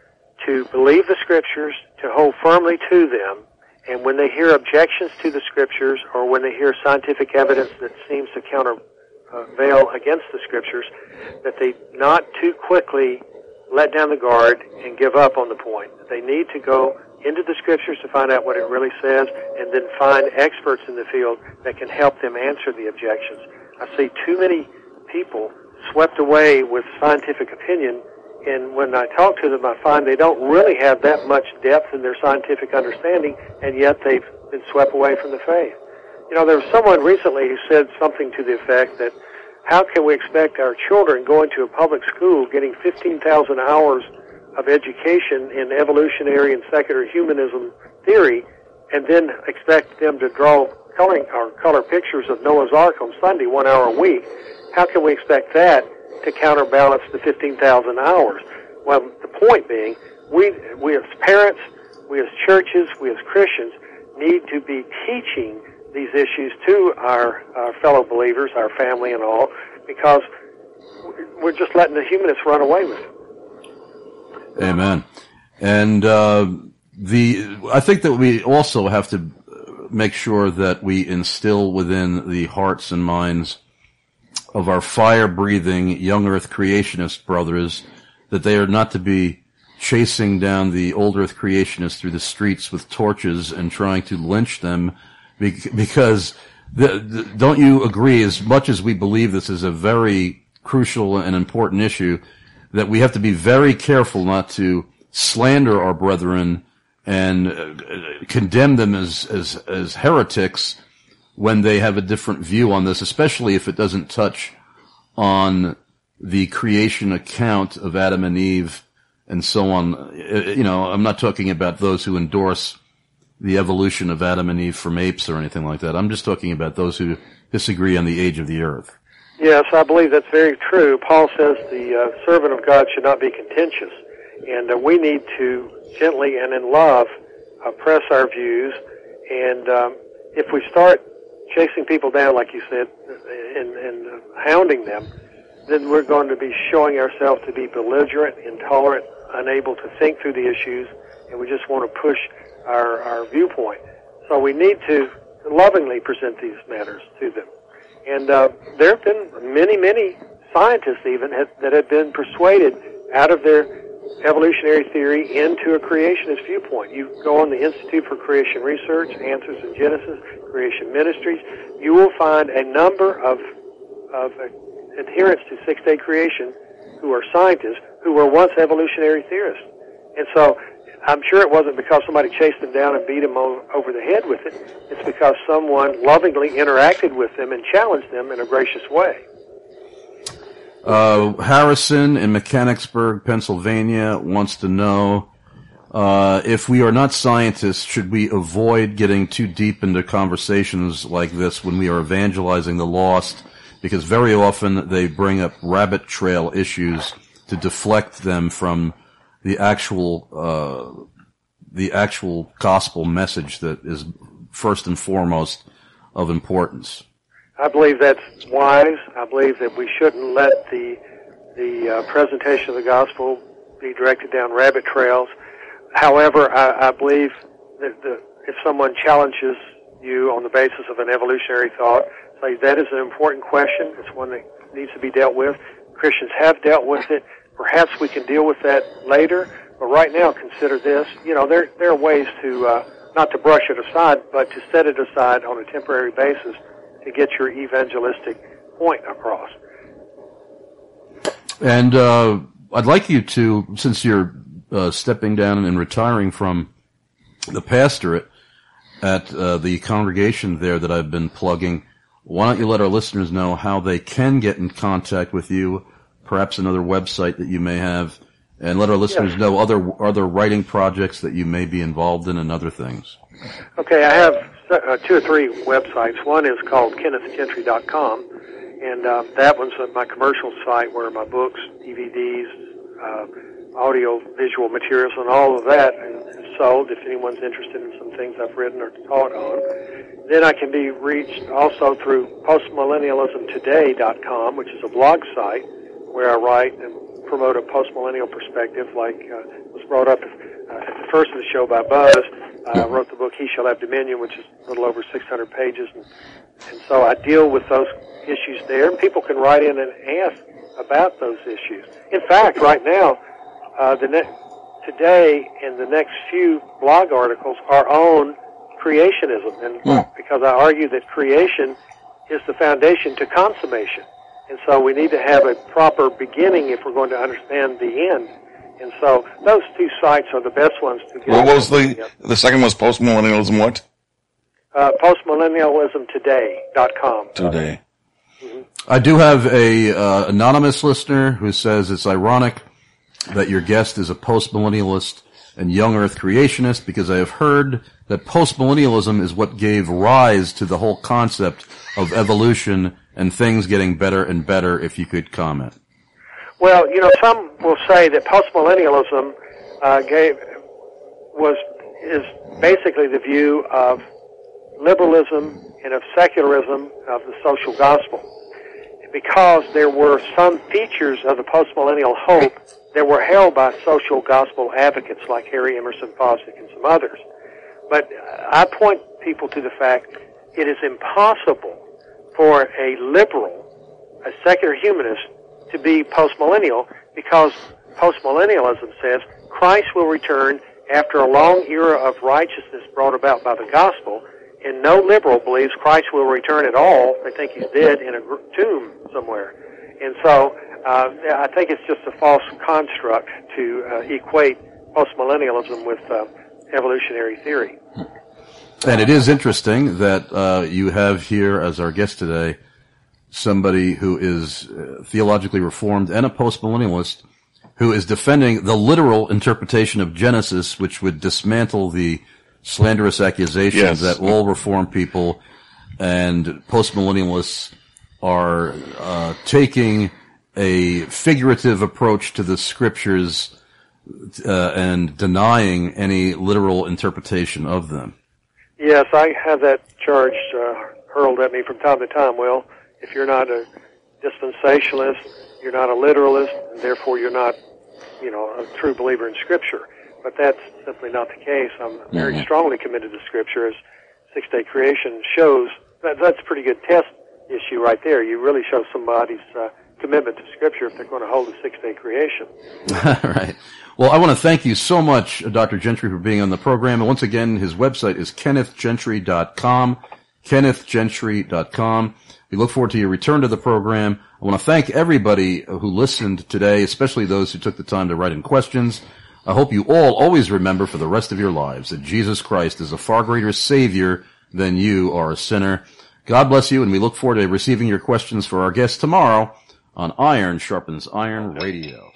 to believe the Scriptures, to hold firmly to them, and when they hear objections to the Scriptures or when they hear scientific evidence that seems to countervail against the Scriptures, that they not too quickly let down the guard and give up on the point. They need to go into the Scriptures to find out what it really says and then find experts in the field that can help them answer the objections. I see too many people swept away with scientific opinion, and when I talk to them, I find they don't really have that much depth in their scientific understanding, and yet they've been swept away from the faith. You know, there was someone recently who said something to the effect that how can we expect our children going to a public school getting fifteen thousand hours of education in evolutionary and secular humanism theory and then expect them to draw coloring or color pictures of Noah's Ark on Sunday one hour a week? How can we expect that to counterbalance the fifteen thousand hours? Well, the point being, we, we as parents, we as churches, we as Christians need to be teaching these issues to our, our fellow believers, our family and all, because we're just letting the humanists run away with it. Amen. And uh, the I think that we also have to make sure that we instill within the hearts and minds of our fire-breathing young earth creationist brothers that they are not to be chasing down the old earth creationists through the streets with torches and trying to lynch them, because the, the, don't you agree, as much as we believe this is a very crucial and important issue, that we have to be very careful not to slander our brethren and uh, condemn them as, as, as heretics when they have a different view on this, especially if it doesn't touch on the creation account of Adam and Eve and so on. You know, I'm not talking about those who endorse the evolution of Adam and Eve from apes or anything like that. I'm just talking about those who disagree on the age of the earth. Yes, I believe that's very true. Paul says the uh, servant of God should not be contentious, and uh, we need to gently and in love uh, press our views, and um, if we start chasing people down, like you said, and, and uh, hounding them, then we're going to be showing ourselves to be belligerent, intolerant, unable to think through the issues, and we just want to push our, our viewpoint. So we need to lovingly present these matters to them. And uh, there have been many, many scientists even have, that have been persuaded out of their evolutionary theory into a creationist viewpoint. You go on the Institute for Creation Research, Answers in Genesis, Creation Ministries, you will find a number of, of adherents to six-day creation who are scientists who were once evolutionary theorists. And so I'm sure it wasn't because somebody chased them down and beat them o- over the head with it. It's because someone lovingly interacted with them and challenged them in a gracious way. Uh, Harrison in Mechanicsburg, Pennsylvania, wants to know uh, if we are not scientists, should we avoid getting too deep into conversations like this when we are evangelizing the lost? Because very often they bring up rabbit trail issues to deflect them from the actual uh, the actual gospel message that is first and foremost of importance. I believe that's wise. I believe that we shouldn't let the the uh, presentation of the gospel be directed down rabbit trails. However, I, I believe that the, if someone challenges you on the basis of an evolutionary thought, say that is an important question. It's one that needs to be dealt with. Christians have dealt with it. Perhaps we can deal with that later. But right now, consider this. You know, there there are ways to uh, not to brush it aside, but to set it aside on a temporary basis to get your evangelistic point across. And uh, I'd like you to, since you're uh, stepping down and retiring from the pastorate at uh, the congregation there that I've been plugging, why don't you let our listeners know how they can get in contact with you, perhaps another website that you may have, and let our listeners Yes. know other other writing projects that you may be involved in and other things. Okay, I have uh, two or three websites. One is called kenneth gentry dot com, and uh, that one's my commercial site where my books, D V Ds, uh, audio, visual materials, and all of that is sold if anyone's interested in some things I've written or taught on. Then I can be reached also through post millennialism today dot com, which is a blog site where I write and promote a post-millennial perspective, like uh, was brought up uh, at the first of the show by Buzz. I uh, wrote the book He Shall Have Dominion, which is a little over six hundred pages, and, and so I deal with those issues there. And people can write in and ask about those issues. In fact, right now, uh, the ne- today and the next few blog articles are on creationism, and Mm. because I argue that creation is the foundation to consummation. And so we need to have a proper beginning if we're going to understand the end. And so those two sites are the best ones to get. What was the the second was postmillennialism? What Uh, post millennialism today dot com. today? I do have a uh, anonymous listener who says it's ironic that your guest is a postmillennialist and young Earth creationist, because I have heard that postmillennialism is what gave rise to the whole concept of evolution and things getting better and better. If you could comment. Well, you know, some will say that postmillennialism uh, gave was is basically the view of liberalism and of secularism of the social gospel, because there were some features of the postmillennial hope that were held by social gospel advocates like Harry Emerson Fosdick and some others. But I point people to the fact it is impossible for a liberal, a secular humanist, to be postmillennial, because postmillennialism says Christ will return after a long era of righteousness brought about by the gospel, and no liberal believes Christ will return at all. They think he's dead in a gr- tomb somewhere. And so uh, I think it's just a false construct to uh, equate postmillennialism with uh, evolutionary theory. And it is interesting that uh, you have here as our guest today somebody who is uh, theologically reformed and a postmillennialist who is defending the literal interpretation of Genesis, which would dismantle the slanderous accusations Yes. that all reformed people and postmillennialists are uh, taking a figurative approach to the scriptures uh, and denying any literal interpretation of them. Yes, I have that charge uh, hurled at me from time to time. Well, if you're not a dispensationalist, you're not a literalist, and therefore you're not, you know, a true believer in Scripture. But that's simply not the case. I'm very Mhm. strongly committed to Scripture, as six-day creation shows. That, that's a pretty good test issue right there. You really show somebody's uh, commitment to Scripture if they're going to hold a six-day creation. Right. Well, I want to thank you so much, Doctor Gentry, for being on the program. And once again, his website is kenneth gentry dot com, kenneth gentry dot com. We look forward to your return to the program. I want to thank everybody who listened today, especially those who took the time to write in questions. I hope you all always remember for the rest of your lives that Jesus Christ is a far greater Savior than you are a sinner. God bless you, and we look forward to receiving your questions for our guest tomorrow on Iron Sharpens Iron Radio.